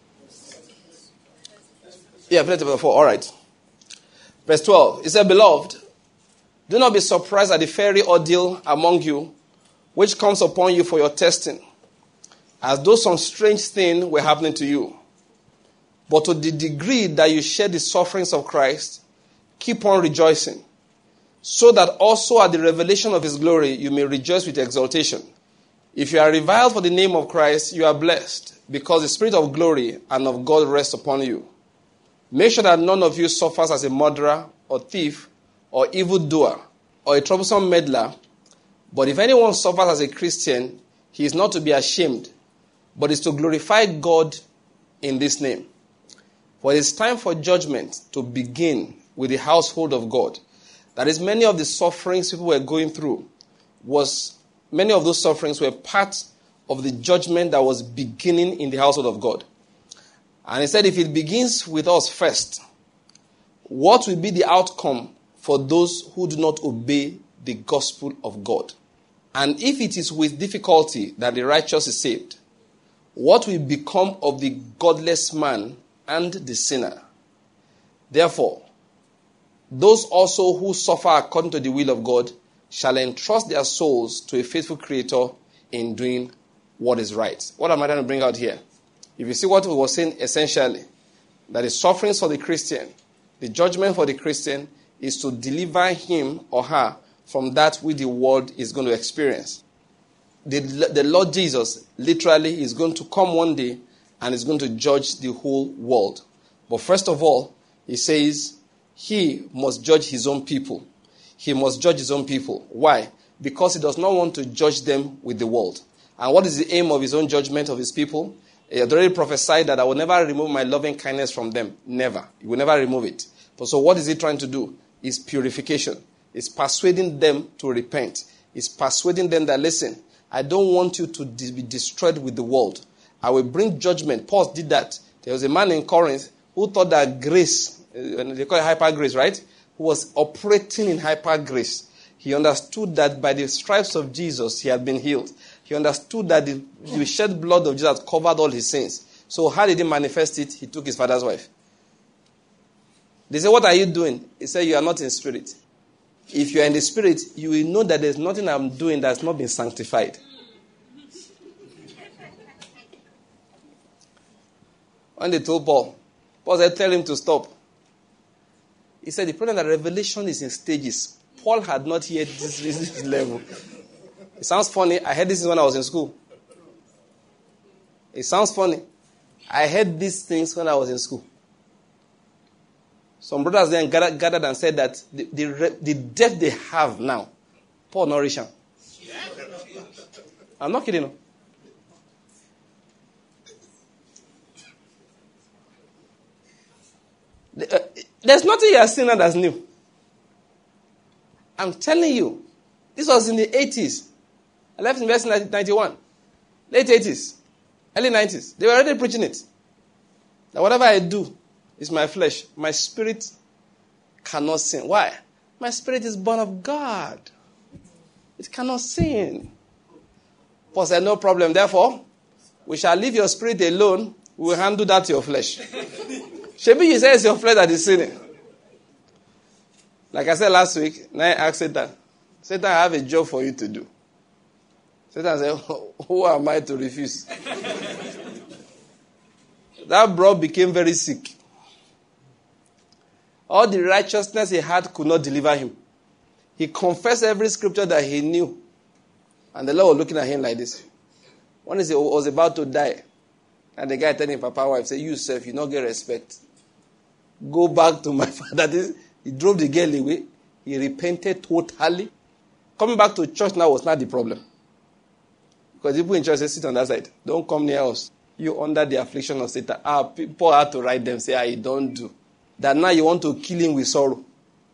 Yeah, verse four. All right. Verse twelve. It said, beloved, do not be surprised at the fiery ordeal among you, which comes upon you for your testing, as though some strange thing were happening to you. But to the degree that you share the sufferings of Christ, keep on rejoicing, so that also at the revelation of his glory you may rejoice with exultation. If you are reviled for the name of Christ, you are blessed, because the Spirit of glory and of God rests upon you. Make sure that none of you suffers as a murderer, or thief, or evildoer, or a troublesome meddler. But if anyone suffers as a Christian, he is not to be ashamed, but is to glorify God in this name. For it is time for judgment to begin with the household of God. That is, many of the sufferings people were going through was, many of those sufferings were part of the judgment that was beginning in the household of God. And he said, if it begins with us first, what will be the outcome for those who do not obey the gospel of God? And if it is with difficulty that the righteous is saved, what will become of the godless man and the sinner? Therefore, those also who suffer according to the will of God shall entrust their souls to a faithful Creator in doing what is right. What am I trying to bring out here? If you see what we were saying essentially, that the sufferings for the Christian, the judgment for the Christian, is to deliver him or her from that which the world is going to experience. The, the Lord Jesus literally is going to come one day and is going to judge the whole world. But first of all, he says he must judge his own people. He must judge his own people. Why? Because he does not want to judge them with the world. And what is the aim of his own judgment of his people? He had already prophesied that I will never remove my loving kindness from them. Never. He will never remove it. But so what is he trying to do? It's purification. It's persuading them to repent. It's persuading them that, listen, I don't want you to be destroyed with the world. I will bring judgment. Paul did that. There was a man in Corinth who thought that grace, they call it hyper grace, right? Who was operating in hyper grace. He understood that by the stripes of Jesus, he had been healed. He understood that the, the shed blood of Jesus covered all his sins. So how did he manifest it? He took his father's wife. They said, what are you doing? He said, you are not in spirit. If you are in the spirit, you will know that there's nothing I'm doing that's not been sanctified. When they told Paul, Paul said, tell him to stop. He said, the problem that revelation is in stages. Paul had not yet this, this level. It sounds funny. I heard this when I was in school. It sounds funny. I heard these things when I was in school. Some brothers then gathered, gathered and said that the, the, the debt they have now, Paul nourished them. I'm not kidding. No. There's nothing you are seeing now that's new. I'm telling you. This was in the eighties. I left university in ninety-one. Late eighties. Early nineties. They were already preaching it. That whatever I do is my flesh. My spirit cannot sin. Why? My spirit is born of God. It cannot sin. Paul said, no problem. Therefore, we shall leave your spirit alone. We will handle that to your flesh. Shebi, you say it's your flesh that is sinning. Like I said last week, now I asked Satan, Satan, I have a job for you to do. Satan said, who am I to refuse? That bro became very sick. All the righteousness he had could not deliver him. He confessed every scripture that he knew. And the Lord was looking at him like this. When he was about to die, and the guy telling Papa wife, say, you self, you not get respect. Go back to my father. He drove the girl away. He repented totally. Coming back to church now was not the problem. Because people in church say, sit on that side. Don't come near us. You under the affliction of Satan. Ah, people had to write them, say, ah, you don't do. That now you want to kill him with sorrow.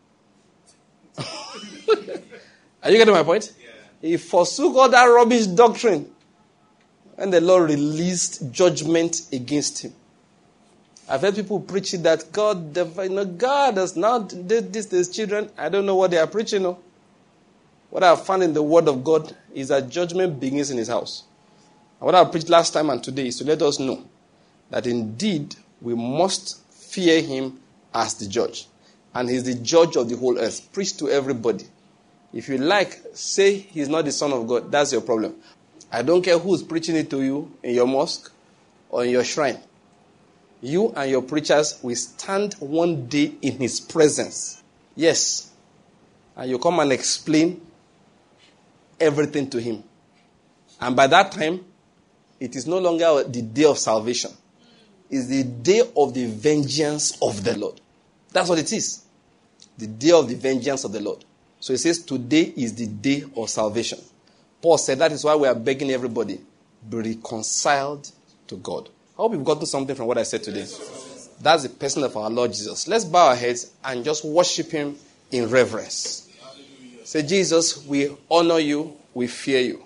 Are you getting my point? Yeah. He forsook all that rubbish doctrine. And the Lord released judgment against him. I've heard people preaching that God, you know, God has not did this to his children. I don't know what they are preaching. No. What I have found in the word of God is that judgment begins in his house. And what I preached last time and today is to let us know that indeed we must fear him as the judge. And he's the judge of the whole earth. Preach to everybody. If you like, say he's not the son of God. That's your problem. I don't care who's preaching it to you in your mosque or in your shrine. You and your preachers will stand one day in his presence. Yes. And you come and explain everything to him. And by that time, it is no longer the day of salvation. It's the day of the vengeance of the Lord. That's what it is. The day of the vengeance of the Lord. So it says today is the day of salvation. Paul said that is why we are begging everybody, be reconciled to God. I hope you've gotten something from what I said today. That's the person of our Lord Jesus. Let's bow our heads and just worship him in reverence. Say, Jesus, we honor you, we fear you.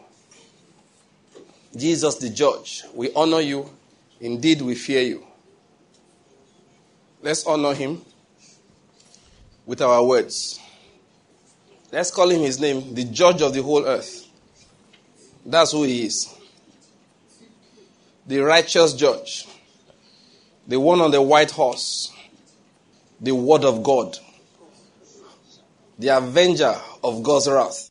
Jesus the judge, we honor you, indeed we fear you. Let's honor him with our words. Let's call him his name, the judge of the whole earth. That's who he is. The righteous judge. The one on the white horse. The word of God. The avenger of God's wrath.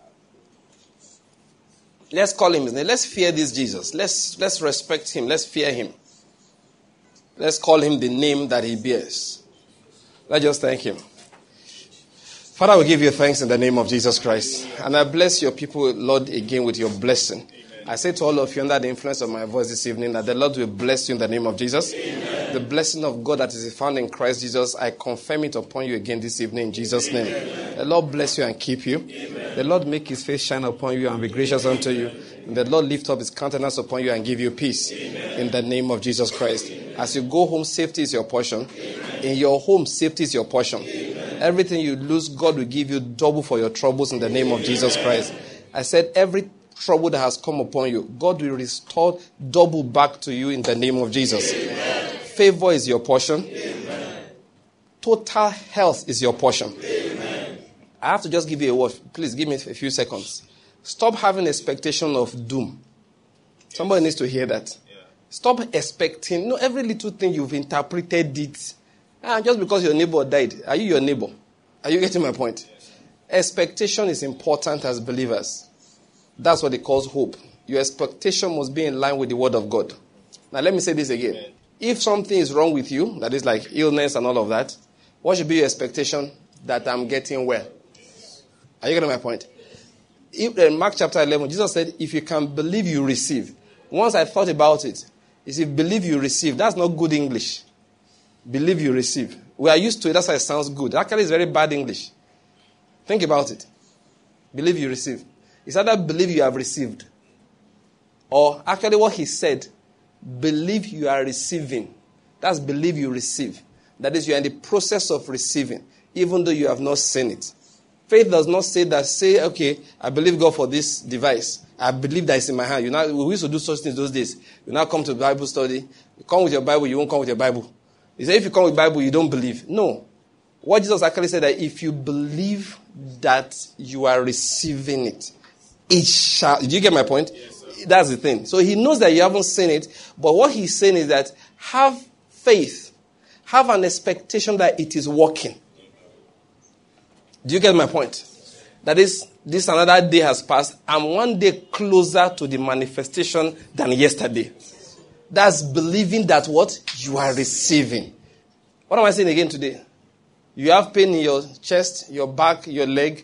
Let's call him his name. Let's fear this Jesus. Let's, let's respect him. Let's fear him. Let's call him the name that he bears. Let's just thank him. Father, we give you thanks in the name of Jesus Christ. And I bless your people, Lord, again with your blessing. Amen. I say to all of you under the influence of my voice this evening that the Lord will bless you in the name of Jesus. Amen. The blessing of God that is found in Christ Jesus, I confirm it upon you again this evening in Jesus' name. Amen. The Lord bless you and keep you. Amen. The Lord make his face shine upon you and be gracious unto you. And the Lord lift up his countenance upon you and give you peace. Amen. In the name of Jesus Christ. Amen. As you go home, safety is your portion. Amen. In your home, safety is your portion. Amen. Everything you lose, God will give you double for your troubles in the name of Jesus Christ. I said every trouble that has come upon you, God will restore double back to you in the name of Jesus. Amen. Favor is your portion. Amen. Total health is your portion. Amen. I have to just give you a word. Please give me a few seconds. Stop having expectation of doom. Somebody needs to hear that. Stop expecting. No, every little thing you've interpreted it. Ah, just because your neighbor died, are you your neighbor? Are you getting my point? Yes. Expectation is important as believers. That's what it calls hope. Your expectation must be in line with the word of God. Now let me say this again. Amen. If something is wrong with you, that is like illness and all of that, what should be your expectation? That I'm getting well. Yes. Are you getting my point? If, in Mark chapter eleven, Jesus said, if you can believe, you receive. Once I thought about it, he said, believe you receive. That's not good English. Believe you receive. We are used to it. That's why it sounds good. Actually, it's very bad English. Think about it. Believe you receive. It's either believe you have received. Or actually what he said, believe you are receiving. That's believe you receive. That is, you are in the process of receiving, even though you have not seen it. Faith does not say that, say, okay, I believe God for this device. I believe that it's in my hand. You know, we used to do such things those days. You now come to Bible study. You come with your Bible, you won't come with your Bible. He said, if you come with Bible, you don't believe. No. What Jesus actually said that if you believe that you are receiving it, it shall. Did you get my point? Yes, that's the thing. So he knows that you haven't seen it, but what he's saying is that have faith. Have an expectation that it is working. Do you get my point? That is, this another day has passed. I'm one day closer to the manifestation than yesterday. That's believing that what? You are receiving. What am I saying again today? You have pain in your chest, your back, your leg.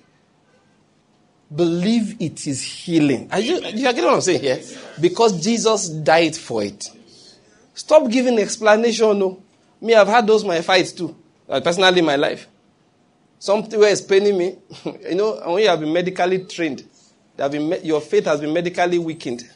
Believe it is healing. Are you, you are getting what I'm saying here? Because Jesus died for it. Stop giving explanation. No. Me, I've had those my fights too. Like personally in my life. Something where is paining me. You know, when you have been medically trained, have been, your faith has been medically weakened.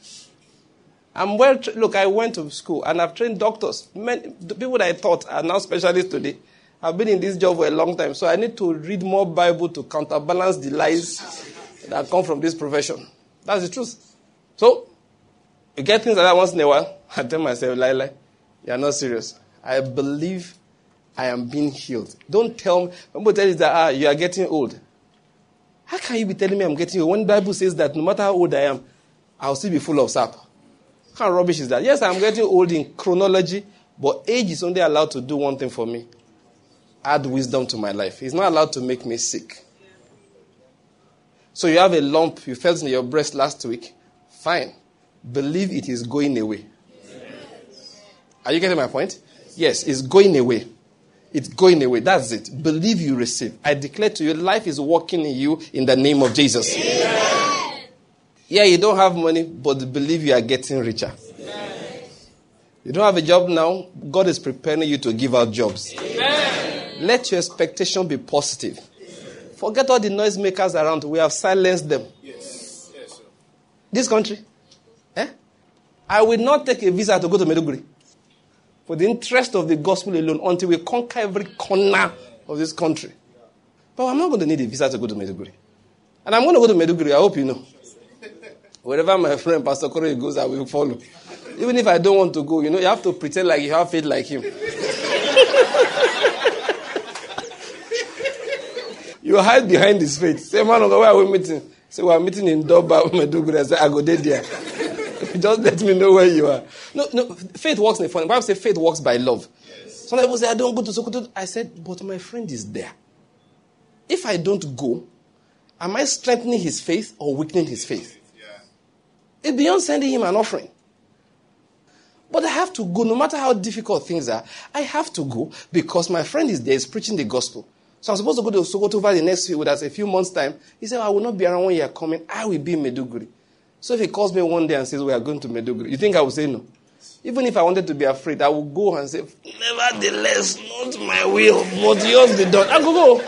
I'm well, tra- look, I went to school and I've trained doctors. Many, the people that I thought are now specialists today. I've been in this job for a long time, so I need to read more Bible to counterbalance the lies that come from this profession. That's the truth. So, you get things like that once in a while, I tell myself, Lila, you're not serious. I believe I am being healed. Don't tell me, when people tell you that ah, you are getting old. How can you be telling me I'm getting old when the Bible says that no matter how old I am, I'll still be full of sap? What kind of rubbish is that? Yes, I'm getting old in chronology, but age is only allowed to do one thing for me. Add wisdom to my life. It's not allowed to make me sick. So you have a lump you felt in your breast last week. Fine. Believe it is going away. Are you getting my point? Yes, it's going away. It's going away. That's it. Believe you receive. I declare to you, life is working in you in the name of Jesus. Amen. Yeah, you don't have money, but believe you are getting richer. Amen. You don't have a job now. God is preparing you to give out jobs. Amen. Let your expectation be positive. Forget all the noisemakers around. We have silenced them. Yes. Yes, sir. This country, eh? I will not take a visa to go to Maiduguri for the interest of the gospel alone until we conquer every corner of this country. But I'm not going to need a visa to go to Maiduguri. And I'm going to go to Maiduguri, I hope you know. Wherever my friend Pastor Kore goes, I will follow. Even if I don't want to go, you know, you have to pretend like you have faith like him. You hide behind his faith. Say, man, where are we meeting? Say, we are meeting in Doba, Maiduguri. I say, I go there. Just let me know where you are. No, no, faith works in the fun. The Bible says faith works by love. Yes. Some people say, I don't go to Sokoto. I said, but my friend is there. If I don't go, am I strengthening his faith or weakening his faith? Yeah. It's beyond sending him an offering. But I have to go, no matter how difficult things are. I have to go because my friend is there, is preaching the gospel. So I'm supposed to go to Sokoto over the next few, that's a few months' time. He said, I will not be around when you are coming. I will be in Maiduguri. So if he calls me one day and says, we are going to Maiduguri, you think I will say no? Even if I wanted to be afraid, I will go and say, nevertheless, not my will, but yours be done. I will go.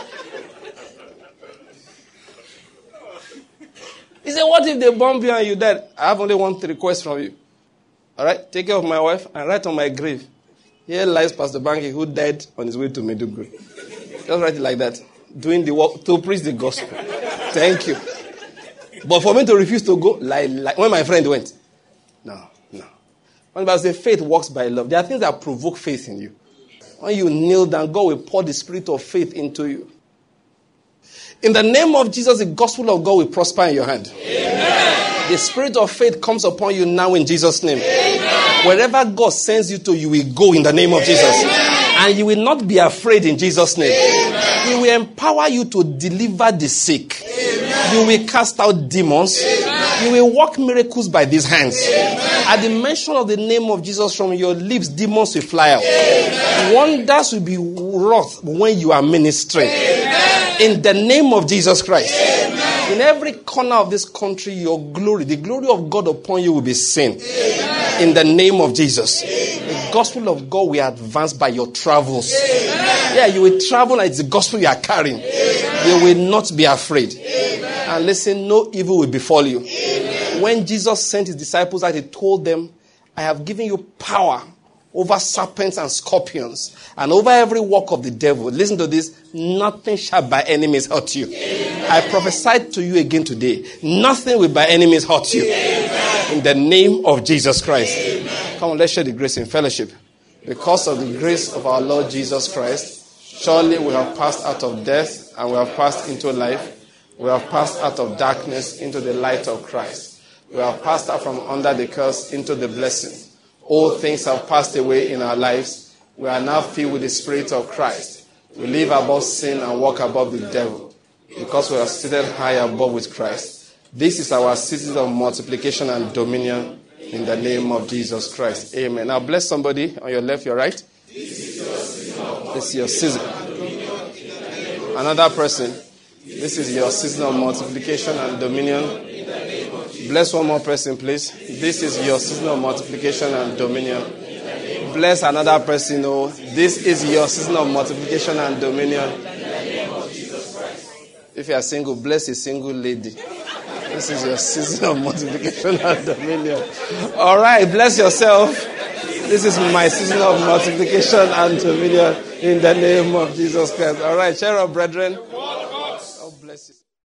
He said, what if they bomb you and you died? I have only one request from you. All right, take care of my wife and write on my grave, here lies Pastor Banky who died on his way to Maiduguri. Just write it like that. Doing the work to preach the gospel. Thank you. But for me to refuse to go, like, like when my friend went, no, no. When the Bible says faith works by love, there are things that provoke faith in you. When you kneel down, God will pour the spirit of faith into you. In the name of Jesus, the gospel of God will prosper in your hand. Amen. The spirit of faith comes upon you now in Jesus' name. Amen. Wherever God sends you to, you will go in the name of Jesus. Amen. And you will not be afraid in Jesus' name. Amen. He will empower you to deliver the sick. Amen. You will cast out demons. Amen. You will work miracles by these hands. Amen. At the mention of the name of Jesus from your lips, demons will fly out. Amen. Wonders will be wrought when you are ministering. Amen. In the name of Jesus Christ. Amen. In every corner of this country, your glory, the glory of God upon you will be seen. Amen. In the name of Jesus. Amen. The gospel of God will advance by your travels. Amen. Yeah, you will travel and it's the gospel you are carrying. Amen. You will not be afraid. Amen. And listen, no evil will befall you. Amen. When Jesus sent his disciples out, he told them, I have given you power over serpents and scorpions, and over every work of the devil. Listen to this. Nothing shall by enemies hurt you. Amen. I prophesied to you again today. Nothing will by enemies hurt you. Amen. In the name of Jesus Christ. Amen. Come on, let's share the grace in fellowship. Because of the grace of our Lord Jesus Christ, surely we have passed out of death and we have passed into life. We have passed out of darkness into the light of Christ. We have passed out from under the curse into the blessing. All things have passed away in our lives. We are now filled with the Spirit of Christ. We live above sin and walk above the devil because we are seated high above with Christ. This is our season of multiplication and dominion in the name of Jesus Christ. Amen. Now bless somebody on your left, your right. This is your season. Another person. This is your season of multiplication and dominion. Bless one more person, please. This is your season of multiplication and dominion. Bless another person. Oh, this is your season of multiplication and dominion. If you are single, bless a single lady. This is your season of multiplication and dominion. All right, bless yourself. This is my season of multiplication and dominion in the name of Jesus Christ. All right, share our brethren.